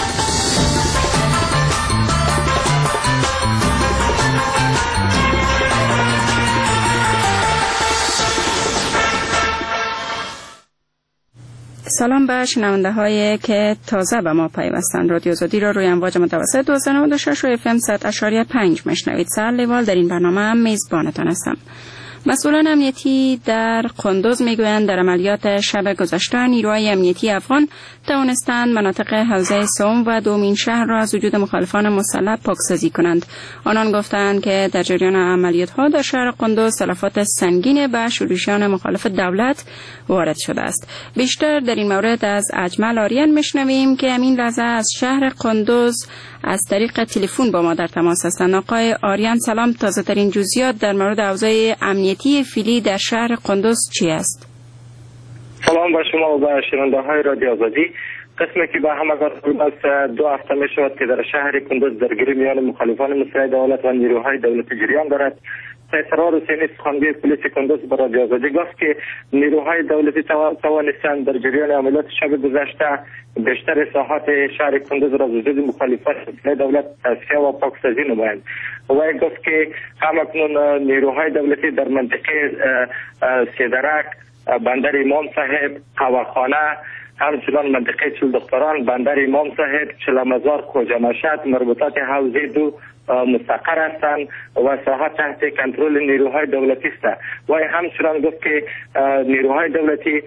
سلام به شنونده هایی که تازه به ما پیوستند. رادیو آزادی را روی امواج متوسط 96 و FM 100.5 میشنوید. سر لیوال در این برنامه میزبانتان هستم. مسئولان امنیتی در کندوز میگویند در عملیات شب گذشته نیروهای امنیتی افغان توانستند مناطق حوزه سوم و دومین شهر را از وجود مخالفان مسلح پاکسازی کنند. آنان گفتند که در جریان عملیات‌ها در شهر کندوز تلفات سنگین به شورشیان مخالف دولت وارد شده است. بیشتر در این مورد از اجمل آریان میشنویم که همین لحظه از شهر کندوز از طریق تلفن با ما در تماس هستند. آقای آریان سلام، تازه ترین جزئیات در مورد اوضاع امنیتی فعلی در شهر کندوز چی است؟ سلام به شما و به شنونده‌های رادیو آزادی. قسمی که به همه از 2 هفته می شود که در شهر کندوز درگیری میان مخالفان مسلح دولت و نیروهای دولتی جریان دارد. سرور حسینی سخنگوی پلیس کندوز به رادیو آزادی گفت که نیروهای دولتی توانستند در جریان عملیات شب گذشته بیشتر ساحات شهر کندوز را از وجود مخالفان مسلح دولت تصفیه و پاکسازی نمایند. و گفت که همکنون نیروهای دولتی در منطقه سیدرک، بندر امام صاحب، قواخانه، همچنان منطقه چل دختران، بندر امام صاحب، چلمزار، خوجا مشهد، مربوطات حوزه 2 مستقر هستند و ساحات تحت کنترل نیروهای دولتی است. و همچنان گفت که نیروهای دولتی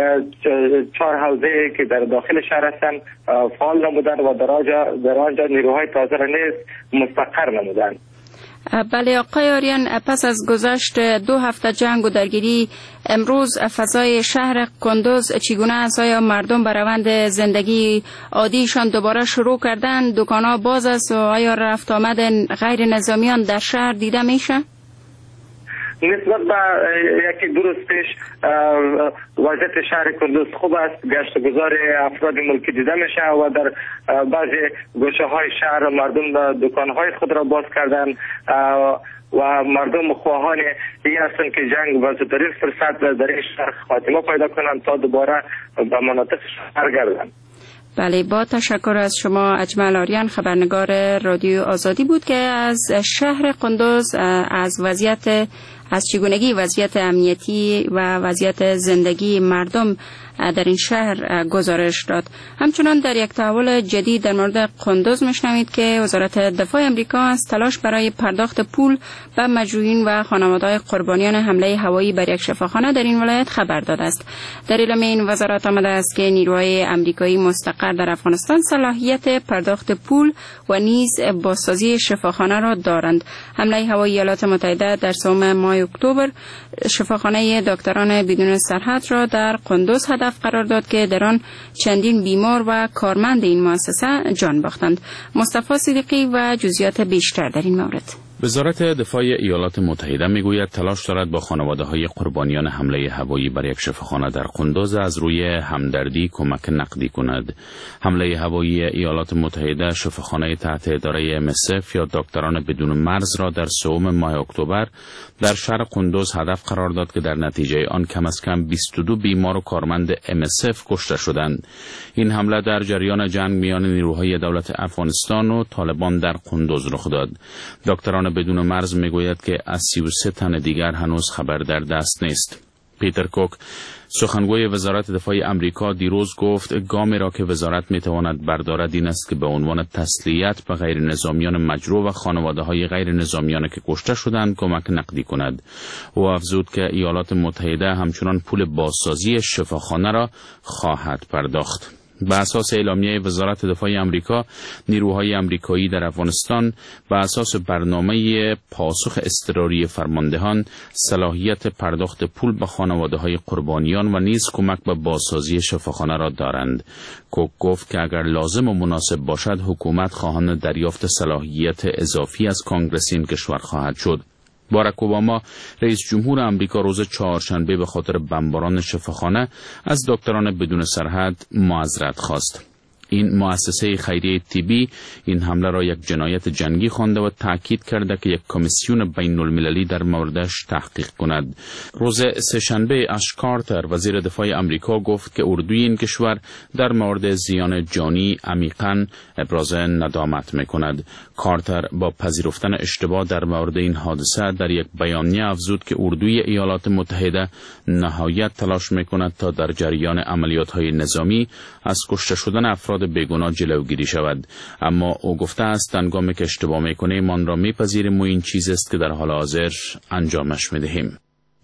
4 حوزه که در داخل شهر هستند فعال نمودند و در آنجا نیروهای تازه را نیز مستقر نمودند. بله آقای آریان، پس از گذشت 2 هفته جنگ و درگیری امروز فضای شهر کندوز چگونه است؟ آیا مردم به روند زندگی عادیشان دوباره شروع کردن؟ دکان‌ها باز است و آیا رفت آمد غیر نظامیان در شهر دیده میشه؟ نسبت به یکی 2 روز پیش وضعیت شهر کندوز خوب است. گشت گذار افراد ملکی دیده میشه و در بعضی گوشه های شهر مردم دکانهای خود را باز کردن و مردم خواهان این هستند که جنگ و زودترین فرصت در این شهر خاتمه پیدا کنند تا دوباره به مناطق شهر گردند. بله، با تشکر از شما. اجمل آریان خبرنگار رادیو آزادی بود که از شهر کندوز از چگونگی وضعیت امنیتی و وضعیت زندگی مردم در این شهر گزارش داد. همچنان در یک تحول جدید در مورد کندوز میشنوید که وزارت دفاع امریکا از تلاش برای پرداخت پول به مجروحین و خانواده‌های قربانیان حمله هوایی بر یک شفاخانه در این ولایت خبر داده است. در اعلام این وزارت آمده است که نیروهای امریکایی مستقر در افغانستان صلاحیت پرداخت پول و نیز بازسازی شفاخانه را دارند. حمله هوایی ایالات متحده در 3 ماه اکتبر شفاخانه دکتران بدون سرحد را در کندوز هدف قرار داد که در آن چندین بیمار و کارمند این مؤسسه جان باختند. مصطفی صدیقی و جزئیات بیشتر در این مورد. وزارت دفاع ایالات متحده میگوید تلاش دارد با خانواده‌های قربانیان حمله هوایی بر یک شفاخانه در کندوز از روی همدردی کمک نقدی کند. حمله هوایی ایالات متحده شفاخانه تحت اداره MSF یا دکتران بدون مرز را در 3 ماه اکتبر در شهر کندوز هدف قرار داد که در نتیجه آن کم از کم 22 بیمار و کارمند MSF کشته شدند. این حمله در جریان جنگ میان نیروهای دولت افغانستان و طالبان در کندوز رخ داد. دکتران دکتران بدون مرز میگوید که از 33 تن دیگر هنوز خبر در دست نیست. پیتر کوک سخنگوی وزارت دفاع امریکا دیروز گفت گامی را که وزارت میتواند بردارد این است که به عنوان تسلیت به غیر نظامیان مجروح و خانواده های غیر نظامیان که کشته شدند کمک نقدی کند. او افزود که ایالات متحده همچنان پول بازسازی شفاخانه را خواهد پرداخت. به اساس اعلامیه وزارت دفاع امریکا، نیروهای امریکایی در افغانستان به اساس برنامه پاسخ اضطراری فرماندهان صلاحیت پرداخت پول به خانواده‌های قربانیان و نیز کمک به بازسازی شفاخانه را دارند. کوک گفت که اگر لازم و مناسب باشد حکومت خواهان دریافت صلاحیت اضافی از کانگرس این کشور خواهد شد. باراک اوباما رئیس جمهور آمریکا روز چهارشنبه به خاطر بمباران شفاخانه از دکتران بدون سرحد معذرت خواست. این مؤسسه خیریه طبی این حمله را یک جنایت جنگی خوانده و تاکید کرده که یک کمیسیون بین المللی در موردش تحقیق کند. روز سه‌شنبه اش کارتر وزیر دفاع امریکا گفت که اردوی این کشور در مورد زیان جانی عمیقاً ابراز ندامت می‌کند. کارتر با پذیرفتن اشتباه در مورد این حادثه در یک بیانیه افزود که اردوی ایالات متحده نهایت تلاش می‌کند تا در جریان عملیات‌های نظامی از کشته شدن افراد بیگناه جلوگیری شود، اما او گفته است هنگامی که اشتباه میکنیم آن را میپذیریم و این چیز است که در حال حاضر انجامش میدهیم.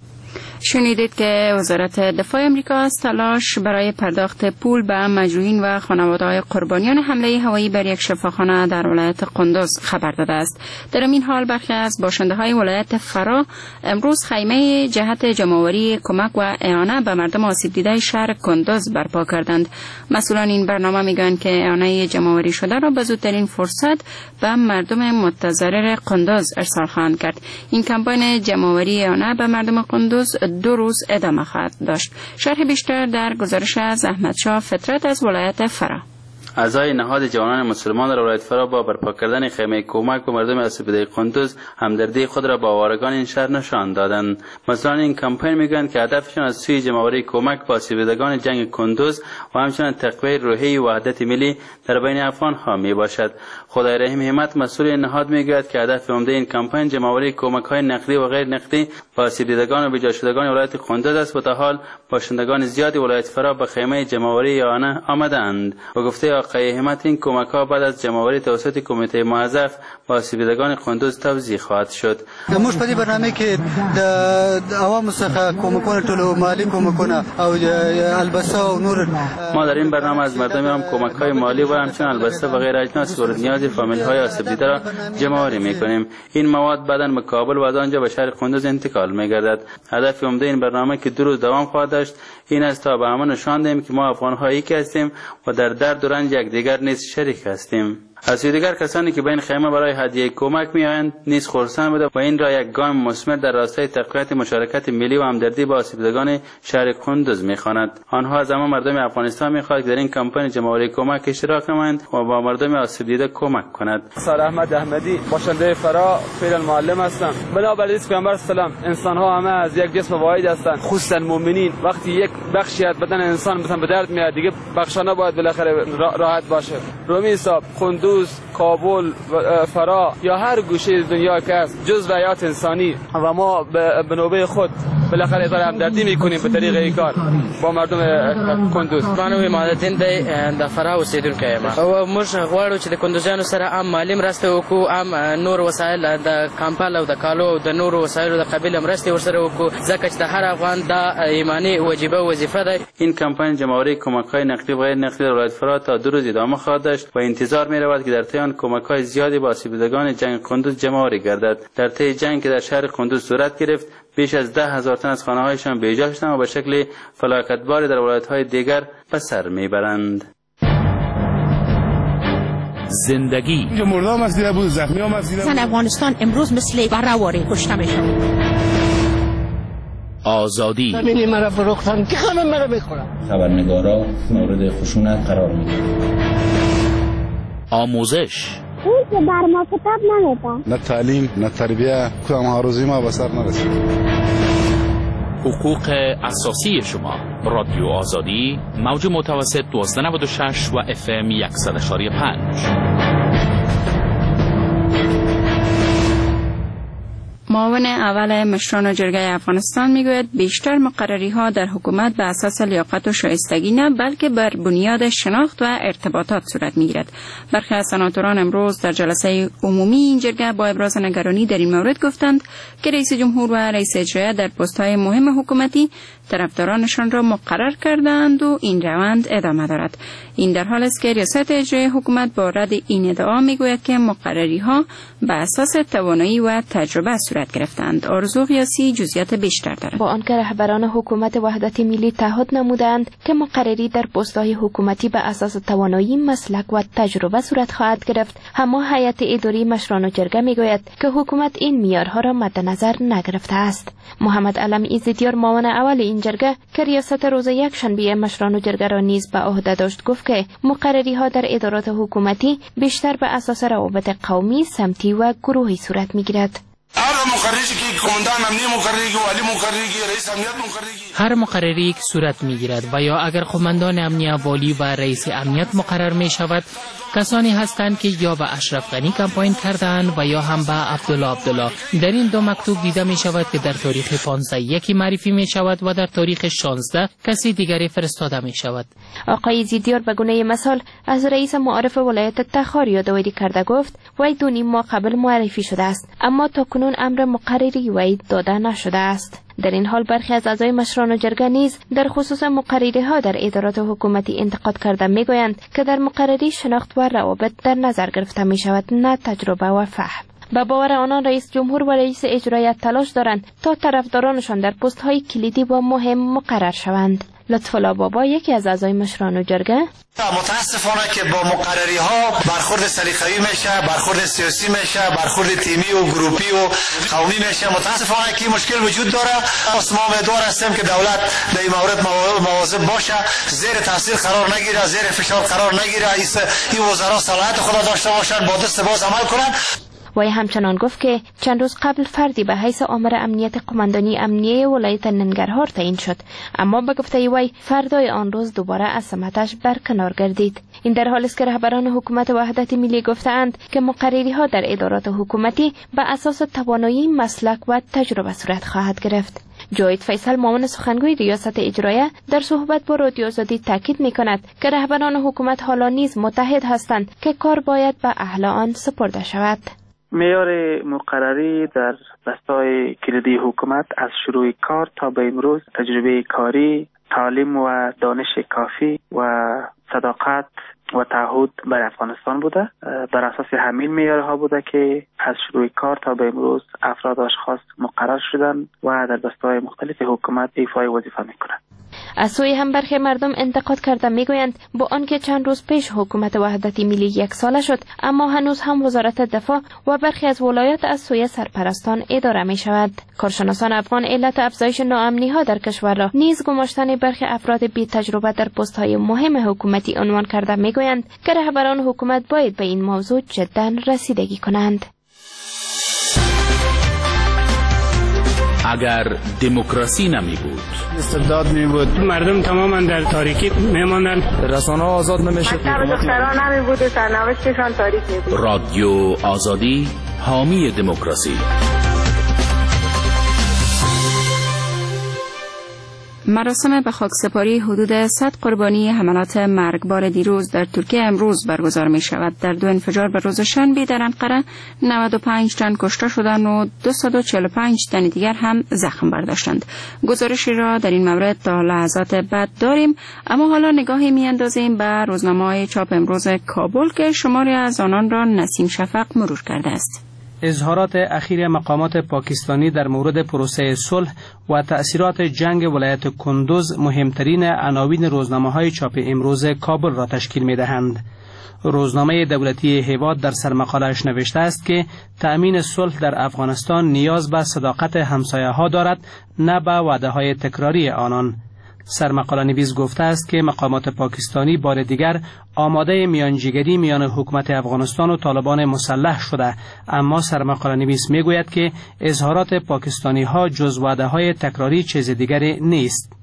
شنیدید که وزارت دفاع امریکا از تلاش برای پرداخت پول به مجروحین و خانواده‌های قربانیان حمله هوایی بر یک شفاخانه در ولایت قندوز خبر داده است. در این حال برخی از باشنده‌های ولایت فرا امروز خیمه جهت جمع‌آوری کمک و اعانه به مردم آسیب دیده شهر قندوز برپا کردند. مسئولان این برنامه میگویند که اعانه جمع‌آوری شده را به زودترین فرصت به مردم متضرر قندوز ارسال خواهند کرد. این کمپاین جمع‌آوری اعانه به مردم قندوز 2 روز ادامه خواهد داشت. شرح بیشتر در گزارش از احمدشاه فطرت از ولایت فرا. اعضای نهاد جوانان مسلمان در ولایت فرا با برپا کردن خیمه کمک به مردم آسیب دیده قندوز همدردی خود را با آوارگان این شهر نشان دادند. مسئولان این کمپین میگویند که هدفشان از سوی جمع‌آوری کمک به آسیب دیدگان جنگ قندوز و همچنین تقویت روحیه وحدت ملی در بین افغان‌ها میباشد. خدای رحیم همت مسئول این نهاد میگوید که هدف عمده این کمپین جمع‌آوری کمک‌های نقدی و غیر نقدی به آسیب دیدگان و بجا شدگان ولایت قندوز است و تا حال باشندگان زیادی ولایت فرا به خیمه جمع‌آوری آمدند. به گفته آقای همت این کمک‌ها بعد از جمع‌آوری توسط کمیته موظف به آسیب دیدگان قندوز توزیع خواهد شد. موږ په دې برنامه کې د عوامو څخه کومکونه ټول مالی کومکونه او البسه او نور. ما در این برنامه از مردم هم کمک‌های مالی و همچنین البسه و غیر اجناس مورد نیاز فامیل‌های آسیب دیده را جمع‌آوری می‌کنیم. این مواد بعداً به کابل و از آنجا به شهر قندوز انتقال می‌گردد. هدف عمده این برنامه که 2 روز دوام خواهد داشت این است تا به همه نشان دهیم که ما افغان‌ها یکی هستیم و در درد و رنج یکدیگر نیز شریک هستیم. از دیگر کسانی که به این خیمه برای هدیه کمک میآیند نیز خرسند بوده و این را یک گام مثمر در راستای تقویت مشارکت ملی و همدردی با آسیب‌دیدگان شهر قندوز می‌خواند. آنها از همه مردم افغانستان می‌خواهند که در این کمپین جمع‌آوری کمک اشتراک نمایند و با مردم آسیب دیده کمک کنند. سر احمد احمدی باشنده فرا فعل المعلم هستم. بنابر حدیث پیامبر سلام انسان‌ها همه از یک جسم واحد هستند، خصوصا مؤمنین. وقتی یک بخشی از بدن انسان مثلا به درد میاد دیگه بخشانه باید بالاخره راحت باشه. رومی صاحب قندوز، کابل، فرا یا هر گوشه دنیا که است جزء حیات انسانی و ما به نوبه خود بالاخره اظهار همدردی میکنیم به طریق این کار با مردم قندوز. منو مادتین د فرا اوسیدونکو یم او موږ غواړو چې د قندوزیانو سره هم مالي مرسته وکړو، هم نور وسایل د کمپل او د کالو او د نور وسایلو د قبیله مرسته ورسره وکړو، ځکه چې د هر افغان د ایمانی واجبه وظیفه ده. این کمپاین جمع‌آوری کمک‌های نقدی و غیر نقدی در ولایت فرا تا 2 روز ادامه خواهد داشت و انتظار می‌رود که در طی آن کمک‌های زیادی به آسیب‌دیدگان جنگ قندوز جمع‌آوری گردد. در طی جنگ که در شهر قندوز صورت گرفت بیش از 10,000 تن از خانه‌هایشان بی‌جا شدند و به شکل فلاکتباری در ولایت‌های دیگر به سر می‌برند. زندگی مردم مسئله بود، زخمی‌ها مسئله بود. افغانستان امروز مثل بره‌واره کشته میشه. آزادی ببینی مرا فروختن که همه مرا بخورن. خبرنگارا مورد خشونت قرار می‌گیرند. آموزش اون که بر ما کتاب نمیدن. نه تعلیم نه تربیه کدام آرزوی ما به سر نرسید. حقوق اساسی شما. رادیو آزادی موج متوسط 1296 و FM 100.5. معاون اول مشران جرگه افغانستان میگوید بیشتر مقرری ها در حکومت به اساس لیاقت و شایستگی نه بلکه بر بنیاد شناخت و ارتباطات صورت میگیرد. برخی از سناتوران امروز در جلسه عمومی این جرگه با ابراز نگرانی در این مورد گفتند که رئیس جمهور و رئیس اجرایی در پست‌های مهم حکومتی طرفدارانشان را مقرر کردند و این روند ادامه دارد. این در حالی است که ریاست اجرایی حکومت با رد این ادعا میگوید که مقرری ها به اساس توانایی و تجربه صورت گرفتند. آرزو قیاسی جزئیات بیشتر دارد. با آنکه رهبران حکومت وحدت ملی تعهد نمودند که مقرری در پست‌های حکومتی به اساس توانایی، مسلک و تجربه صورت خواهد گرفت، اما هیئت اداری مشران و جرگه میگوید که حکومت این معیارها را مد نظر نگرفته است. محمد علم ایزدیار معاون اول این جرگه که ریاست روز یک شنبه مشران و جرگه را نیز به عهده داشت گفت که مقرری ها در ادارات حکومتی بیشتر به اساس روابط قومی، سمتی و گروهی صورت میگیرد. هر مقرری که صورت میگیرد و یا اگر قماندان امنیه والی و رئیس امنیت مقرر می شود، کسانی هستند که یا به اشرف غنی کمپاین کردند و یا هم به عبدالله. در این دو مکتوب دیده می شود که در تاریخ 15 یکی معرفی می شود و در تاریخ 16 کسی دیگری فرستاده می شود. آقای زیدیار به گونه مثال از رئیس معارف ولایت تخار یادآوری کرده گفت وی 2.5 ماه قبل معرفی شده است، اما تاکنون امر مقرری وی داده نشده است. در این حال برخی از اعضای مشران و جرگه نیز در خصوص مقرری ها در ادارات حکومتی انتقاد کرده میگویند که در مقرری شناخت و روابط در نظر گرفته می شود، نه تجربه و فهم. به باور آنان رئیس جمهور و رئیس اجرایی تلاش دارند تا طرفدارانشان در پست های کلیدی و مهم مقرر شوند. لطف‌الله بابا یکی از اعضای مشران و جرگه: متاسفانه که با مقرری ها برخورد سلیقه‌ای میشه، برخورد سیاسی میشه، برخورد تیمی و گروپی و قومی میشه. متاسفانه که مشکل وجود داره. ما امیدوار هستیم که دولت در این مورد مواظب باشه، زیر تاثیر قرار نگیره، زیر فشار قرار نگیره، این وزرا صلاحیت خود داشته باشن، با دست باز عمل کنن. وی همچنان گفت که چند روز قبل فردی به حیث آمر امنیت قماندانی امنیه ولایت ننگرهار تعیین شد، اما به گفته وی فردای آن روز دوباره از سمتش برکنار گردید. این در حالی است که رهبران حکومت وحدت ملی گفتند که مقرری ها در ادارات حکومتی به اساس توانایی، مسلک و تجربه صورت خواهد گرفت. جاوید فیصل معاون سخنگوی ریاست اجرایی در صحبت با رادیو آزادی تاکید می‌کند که رهبران حکومت حالا نیز متحد هستند که کار باید به اهل آن سپرده شود. معیار مقرری در بستای کلیدی حکومت از شروع کار تا به امروز تجربه کاری، تعلیم و دانش کافی و صداقت و تعهد بر افغانستان بوده. بر اساس همین معیارها بوده که از شروع کار تا به امروز افراد اشخاص مقرر شدند و در بستای مختلف حکومت ایفای وظیفه میکنند. از سوی هم برخی مردم انتقاد کرده میگویند با آنکه چند روز پیش حکومت وحدت ملی 1 ساله شد، اما هنوز هم وزارت دفاع و برخی از ولایات از سوی سرپرستان اداره می شود. کارشناسان افغان علت افزایش ناامنی ها در کشور را نیز گماشتن برخی افراد بی تجربه در پست های مهم حکومتی عنوان کرده میگویند که رهبران حکومت باید به این موضوع جدا رسیدگی کنند. اگر دموکراسی نمی بود، استبداد می بود، مردم تماما در تاریکی می ماندن، رسانه آزاد نمی شد، دختران نمی بود، سرنوشتشان تاریک می بود. رادیو آزادی حامی دموکراسی. مراسم به خاکسپاری حدود 100 قربانی حملات مرگبار دیروز در ترکیه امروز برگزار می شود. در 2 انفجار به روز شنبه در انقره 95 تن کشته شدند و 245 تن دیگر هم زخم برداشتند. گزارشی را در این مورد تا لحظات بعد داریم، اما حالا نگاهی می اندازیم به روزنامه‌های چاپ امروز کابل که شماری از آنان را نسیم شفق مرور کرده است. اظهارات اخیر مقامات پاکستانی در مورد پروسه صلح و تأثیرات جنگ ولایت کندوز مهمترین عناوین روزنامه‌های چاپ امروز کابل را تشکیل می‌دهند. روزنامه دولتی هیواد در سرمقاله‌اش نوشته است که تأمین صلح در افغانستان نیاز به صداقت همسایه‌ها دارد، نه به وعده‌های تکراری آنان. سرمقاله نویس گفته است که مقامات پاکستانی بار دیگر آماده میانجیگری میان حکومت افغانستان و طالبان مسلح شده، اما سرمقاله نویس میگوید که اظهارات پاکستانی ها جز وعده های تکراری چیز دیگری نیست.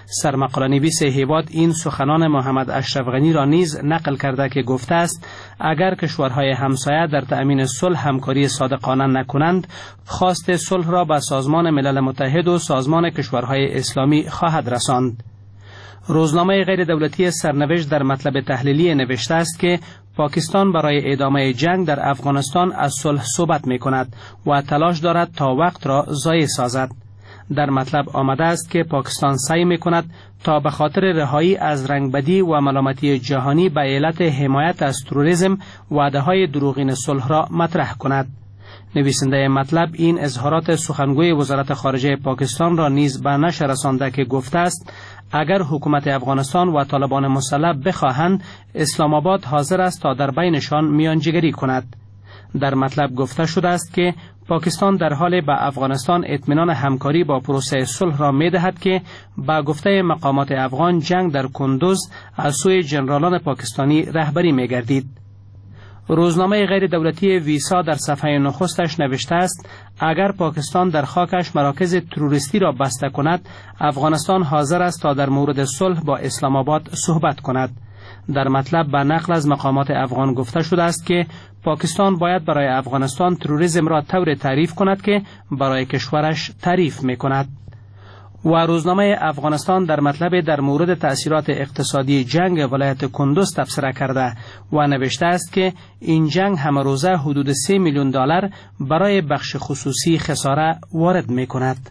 سرمقاله‌نویس هیواد این سخنان محمد اشرف غنی را نیز نقل کرده که گفته است اگر کشورهای همسایه در تأمین صلح همکاری صادقانه نکنند، خواست صلح را به سازمان ملل متحد و سازمان کشورهای اسلامی خواهد رساند. روزنامه غیر دولتی سرنوشت در مطلب تحلیلی نوشته است که پاکستان برای ادامه جنگ در افغانستان از صلح صحبت می کند و تلاش دارد تا وقت را ضایع سازد. در مطلب آمده است که پاکستان سعی می کند تا به خاطر رهایی از رنگبدی و ملامتی جهانی به علت حمایت از تروریسم وعده های دروغین صلح را مطرح کند. نویسنده مطلب این اظهارات سخنگوی وزارت خارجه پاکستان را نیز به نشر رسانده که گفته است اگر حکومت افغانستان و طالبان مسلح بخواهند، اسلام آباد حاضر است تا در بینشان میانجیگری کند. در مطلب گفته شده است که پاکستان در حال به افغانستان اطمینان همکاری با پروسه صلح را می دهد که با گفته مقامات افغان جنگ در کندوز از سوی جنرالان پاکستانی رهبری می گردید. روزنامه غیر دولتی ویسا در صفحه نخستش نوشته است اگر پاکستان در خاکش مراکز تروریستی را بسته کند، افغانستان حاضر است تا در مورد صلح با اسلام آباد صحبت کند. در مطلب به نقل از مقامات افغان گفته شده است که پاکستان باید برای افغانستان تروریسم را طور تعریف کند که برای کشورش تعریف می کند. و روزنامه افغانستان در مطلب در مورد تأثیرات اقتصادی جنگ ولایت کندوز تبصره کرده و نوشته است که این جنگ همه روزه حدود 3 میلیون دلار برای بخش خصوصی خساره وارد می کند.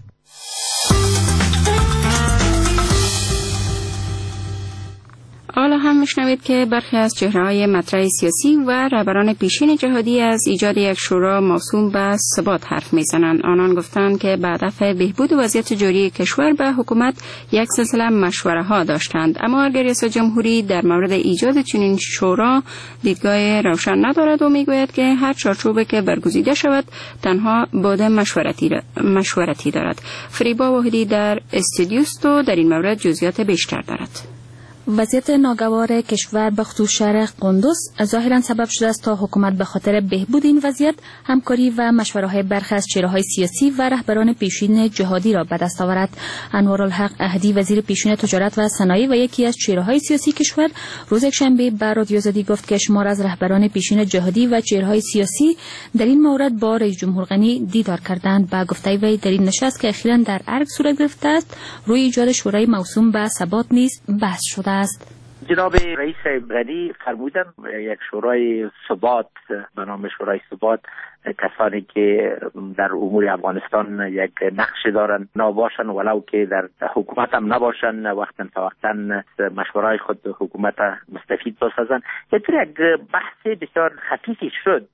حالا هم میشنوید که برخی از چهره‌های مطرح سیاسی و رهبران پیشین جهادی از ایجاد یک شورا موسوم به ثبات حرف میزنند. آنان گفتند که به هدف بهبود وضعیت جاری کشور به حکومت یک سلسله مشوره ها داشتند، اما اگر ریاست جمهوری در مورد ایجاد چنین شورا دیدگاه روشن ندارد و میگوید که هر چارچوبی که برگزیده شود تنها بعد مشورتی دارد. فریبا واحدی در استودیوست و در این مورد جزئیات بیشتر دارد. وضعیت ناگوار کشور به خصوص شهر قندوز ظاهرا سبب شده است تا حکومت به خاطر بهبود این وضعیت همکاری و مشوره‌های برخی از چهره‌های سیاسی و رهبران پیشین جهادی را به دست آورد. انوارالحق احدی وزیر پیشین تجارت و صنایع و یکی از چهره‌های سیاسی کشور روز یکشنبه به رادیو آزادی گفت که شمار از رهبران پیشین جهادی و چهره‌های سیاسی در این مورد با رئیس جمهور غنی دیدار کردند. با گفته وی در این نشست که اخیراً در ارگ صورت گرفته است روی ایجاد شورای موسوم به ثبات نیز بحث شده است. جناب رئیس غنی فرمودن یک شورای ثبات به نام شورای ثبات، کسانی که در امور افغانستان یک نقش دارن نباشن، ولو که در حکومت هم نباشن، وقتا فوقتا مشورهای خود حکومت مستفید بسازن. یک بحث بسیار خفیفی شد.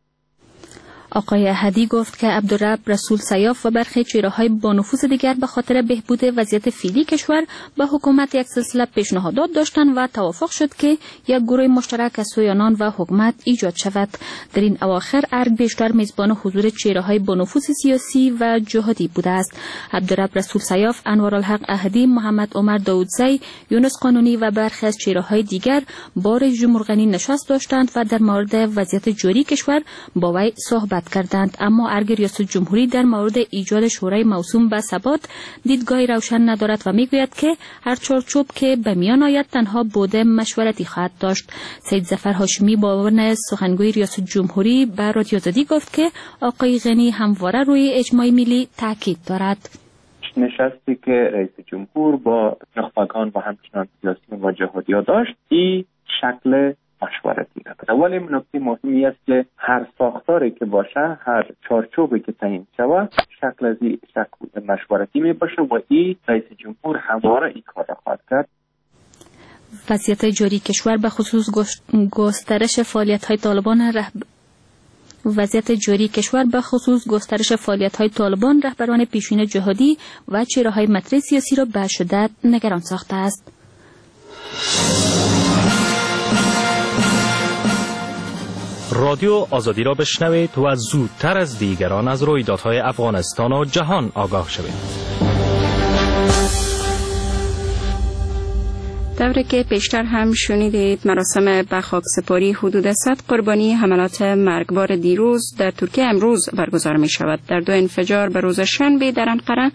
آقای احدی گفت که عبدالرب رسول سیاف و برخی چهره‌های با نفوذ دیگر به خاطر بهبود وضعیت فعلی کشور به حکومت یک سلسله پیشنهادات داشتند و توافق شد که یک گروه مشترک از سوی آنان و حکومت ایجاد شود. در این اواخر ارگ بیشتر میزبان حضور چهره‌های با نفوذ سیاسی و جهادی بوده است. عبدالرب رسول سیاف، انوارالحق احدی، محمد عمر داودزی، یونس قانونی و برخی از چهره‌های دیگر با رئیس جمهور غنی نشست داشتند و در مورد وضعیت جاری کشور با وی صحبت کردند. اما ارگ ریاست جمهوری در مورد ایجاد شورای موسوم به ثبات دیدگاهی روشن ندارد و میگوید که هر چارچوب که به میان آید تنها بعد مشورتی خواهد داشت. سید ظفر هاشمی با عنوان سخنگوی ریاست جمهوری به رادیو آزادی گفت که آقای غنی همواره روی اجماع ملی تاکید دارد. نشستی که رئیس جمهور با نخبگان و همچنان سیاسیون و جهادی‌ها داشت این شکل مشورتی دارد. ولی نکته مهمی است که هر ساختاری که باشه، هر چارچوبی که تعیین شود شکل از شکل مشورتی می باشه و این رئیس جمهور همواره این کار را خواهد کرد. وضعیت جاری کشور به خصوص گسترش فعالیت‌های طالبان رهبران پیشین جهادی و چهره‌های مطرح سیاسی را به شدت نگران ساخته است. رادیو آزادی را بشنوید و زودتر از دیگران از رویدادهای افغانستان و جهان آگاه شوید. طوری که پیشتر هم شنیدید مراسم به خاکسپاری حدود 100 قربانی حملات مرگبار دیروز در ترکیه امروز برگزار می شود. در 2 انفجار به روز شنبه در انقره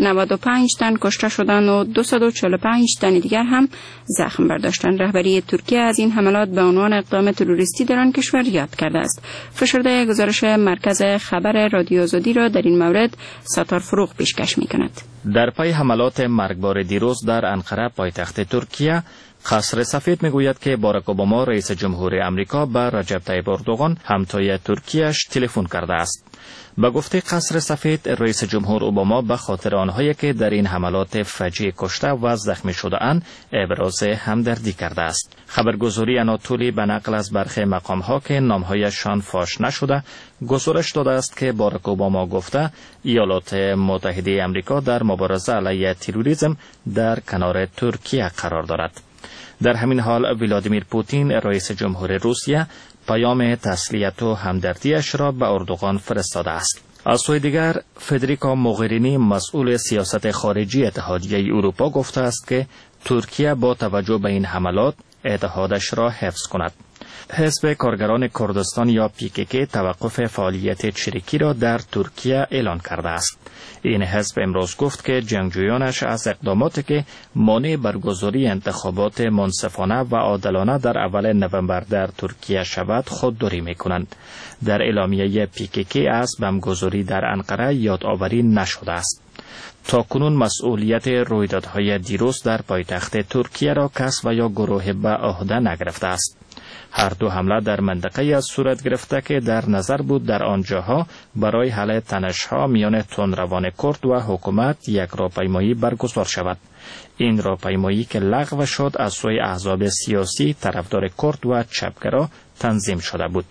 95 تن کشته شدند و 245 تن دیگر هم زخم برداشتند. رهبری ترکیه از این حملات به عنوان اقدام تروریستی در آن کشور یاد کرده است. فشرده گزارش مرکز خبر رادیو آزادی را در این مورد ستار فروغ پیشکش می کند. در پی حملات مرگبار دیروز در انقره پایتخت ترکیه، قصر سفید میگوید که باراک اوباما رئیس جمهور امریکا به رجب طیب اردوغان همتای ترکیهش تلفن کرده است. به گفته قصر سفید، رئیس جمهور اوباما به خاطر آنهایی که در این حملات فجیع کشته و زخمی شده اند ابراز همدردی کرده است. خبرگزاری آناتولی به نقل از برخی مقام‌ها که نام‌هایشان فاش نشده گزارش داده است که باراک اوباما گفته ایالات متحده امریکا در مبارزه علیه تروریسم در کنار ترکیه قرار دارد. در همین حال ولادیمیر پوتین رئیس جمهور روسیه پیام تسلیت و همدردیش را به اردوغان فرستاده است. از سوی دیگر فدریکا موغرینی مسئول سیاست خارجی اتحادیه اروپا گفته است که ترکیه با توجه به این حملات اتحادش را حفظ کند. حزب کارگران کردستان یا PKK توقف فعالیت چریکی را در ترکیه اعلان کرده است. این حزب امروز گفت که جنگجویانش از اقداماتی که مانع برگزاری انتخابات منصفانه و عادلانه در اول نوامبر در ترکیه شود خودداری می‌کنند. در اعلامیه PKK از بمبگذاری در انقره یادآوری نشده است. تاکنون مسئولیت رویدادهای دیروز در پایتخت ترکیه را کس و یا گروه به عهده نگرفته است. هر دو حمله در منطقه از صورت گرفته که در نظر بود در آنجاها برای حل تنش‌ها میان تندروان کرد و حکومت یک راهپیمایی برگزار شود. این راهپیمایی که لغو شد از سوی احزاب سیاسی طرفدار کرد و چپگرا تنظیم شده بود.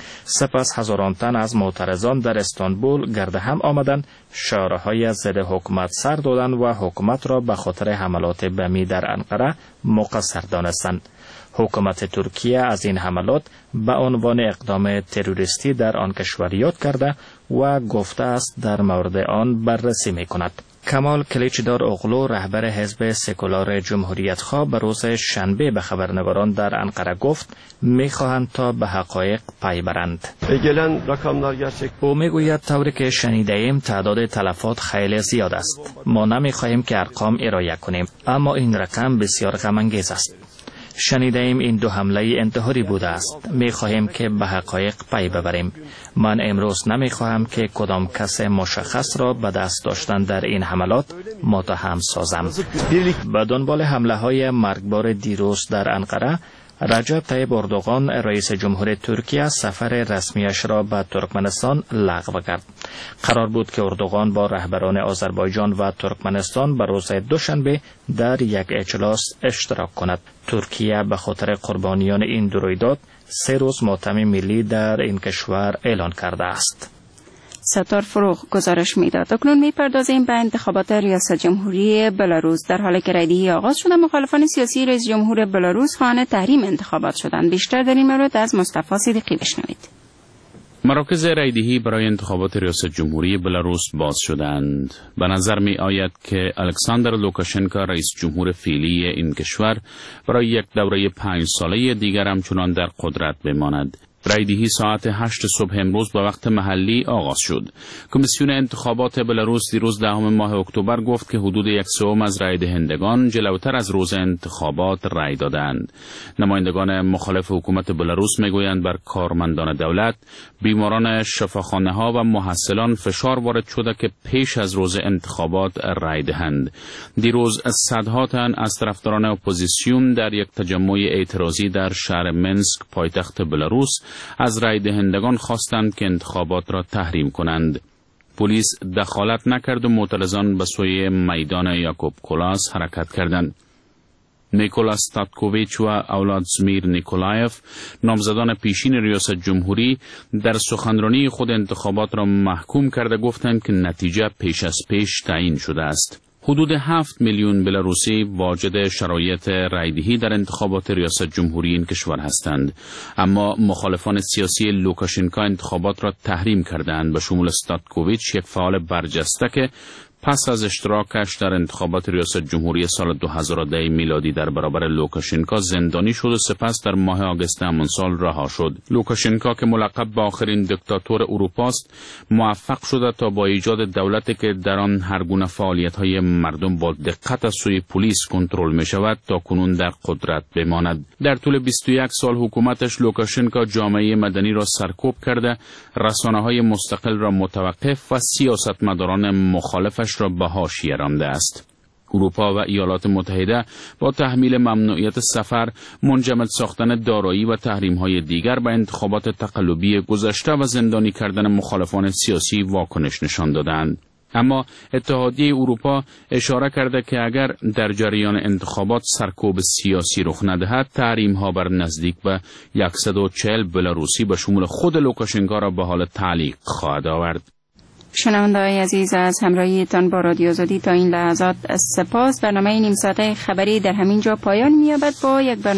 سپس هزاران تن از معترضان در استانبول گرد هم آمدند، شعارهای ضد حکومت سر دادند و حکومت را به خاطر حملات بمی در انقره مقصر دانستند. حکومت ترکیه از این حملات به عنوان اقدام تروریستی در آن کشور یاد کرده و گفته است در مورد آن بررسی می کند. کمال کلیچدار اوغلو رهبر حزب سکولار جمهوریت خواه به روز شنبه به خبرنگاران در انقره گفت می‌خواهند تا به حقایق پی برند. او میگوید طوری که شنیده‌ایم تعداد تلفات خیلی زیاد است. ما نمی‌خواهیم که ارقام ارائه کنیم، اما این رقم بسیار غم‌انگیز است. شنیده‌ایم این دو حمله انتحاری بوده است. می‌خواهیم که به حقایق پی ببریم. من امروز نمی‌خواهم که کدام کس مشخص را به دست داشتن در این حملات متهم سازم. به دنبال حمله‌های مرگبار دیروز در انقره، رجب طیب اردوغان رئیس جمهور ترکیه سفر رسمیش را به ترکمنستان لغو کرد. قرار بود که اردوغان با رهبران آذربایجان و ترکمنستان به روز دوشنبه در یک اجلاس اشتراک کند. ترکیه به خاطر قربانیان این دو رویداد 3 روز ماتم ملی در این کشور اعلان کرده است. ستار فروغ گزارش میداد. اکنون میپردازیم به انتخابات ریاست جمهوری بلاروس. در حالی که رایدهی آغاز شده، مخالفان سیاسی رئیس جمهور بلاروس خواهان تحریم انتخابات شدند. بیشتر در این مورد از مصطفی صدیقی بشنوید. مراکز رایدهی برای انتخابات ریاست جمهوری بلاروس باز شدند. به نظر می آید که الکساندر لوکاشنکا رئیس جمهور فعلی این کشور برای یک دوره 5 ساله دیگر همچنان در قدرت بماند. رایدهی ساعت 8 صبح امروز به وقت محلی آغاز شد. کمیسیون انتخابات بلاروس دیروز 10 ماه اکتبر گفت که حدود 1/3 از رای دهندگان جلوتر از روز انتخابات رای دادند. نمایندگان مخالف حکومت بلاروس میگویند بر کارمندان دولت، بیماران شفاخانه‌ها و محصلان فشار وارد شده که پیش از روز انتخابات رای دهند. دیروز صدها تن از طرفداران اپوزیسیون در یک تجمع اعتراضی در شهر منسک پایتخت بلاروس از رای دهندگان خواستند که انتخابات را تحریم کنند. پلیس دخالت نکرد و معترضان به سوی میدان یاکوب کولاس حرکت کردند. نیکولا ستاتکوویچ و اولادزمیر نیکولایف، نامزدان پیشین ریاست جمهوری، در سخنرانی خود انتخابات را محکوم کرده گفتند که نتیجه پیش از پیش تعیین شده است. حدود 7 میلیون بلاروسی واجد شرایط رایدهی در انتخابات ریاست جمهوری این کشور هستند، اما مخالفان سیاسی لوکاشنکا انتخابات را تحریم کردند، به شمول ستاتکوویچ، یک فعال برجسته که پس از اشتراکش در انتخابات ریاست جمهوری سال 2010 میلادی در برابر لوکاشنکا زندانی شد و سپس در ماه آگوست همان سال رها شد. لوکاشنکا که ملقب به آخرین دیکتاتور اروپا است، موفق شده تا با ایجاد دولتی که در آن هر گونه فعالیت‌های مردم با دقت از سوی پلیس کنترل می‌شود تا کنون در قدرت بماند. در طول 21 سال حکومتش لوکاشنکا جامعه مدنی را سرکوب کرده، رسانه‌های مستقل را متوقف و سیاستمداران مخالفش را به حاشیه رانده است. اروپا و ایالات متحده با تحمیل ممنوعیت سفر، منجمد ساختن دارایی و تحریم‌های دیگر به انتخابات تقلبی گذشته و زندانی کردن مخالفان سیاسی واکنش نشان دادند. اما اتحادیه اروپا اشاره کرده که اگر در جریان انتخابات سرکوب سیاسی رخ ندهد، تحریم‌ها بر نزدیک به 140 بلاروسی به شمول خود لوکاشنکا را به حال تعلیق خواهد آورد. شنونده‌های عزیز، از همراهیتان با رادیو آزادی تا این لحظات سپاس. برنامه نیم ساعته خبری در همین جا پایان می‌یابد. با یک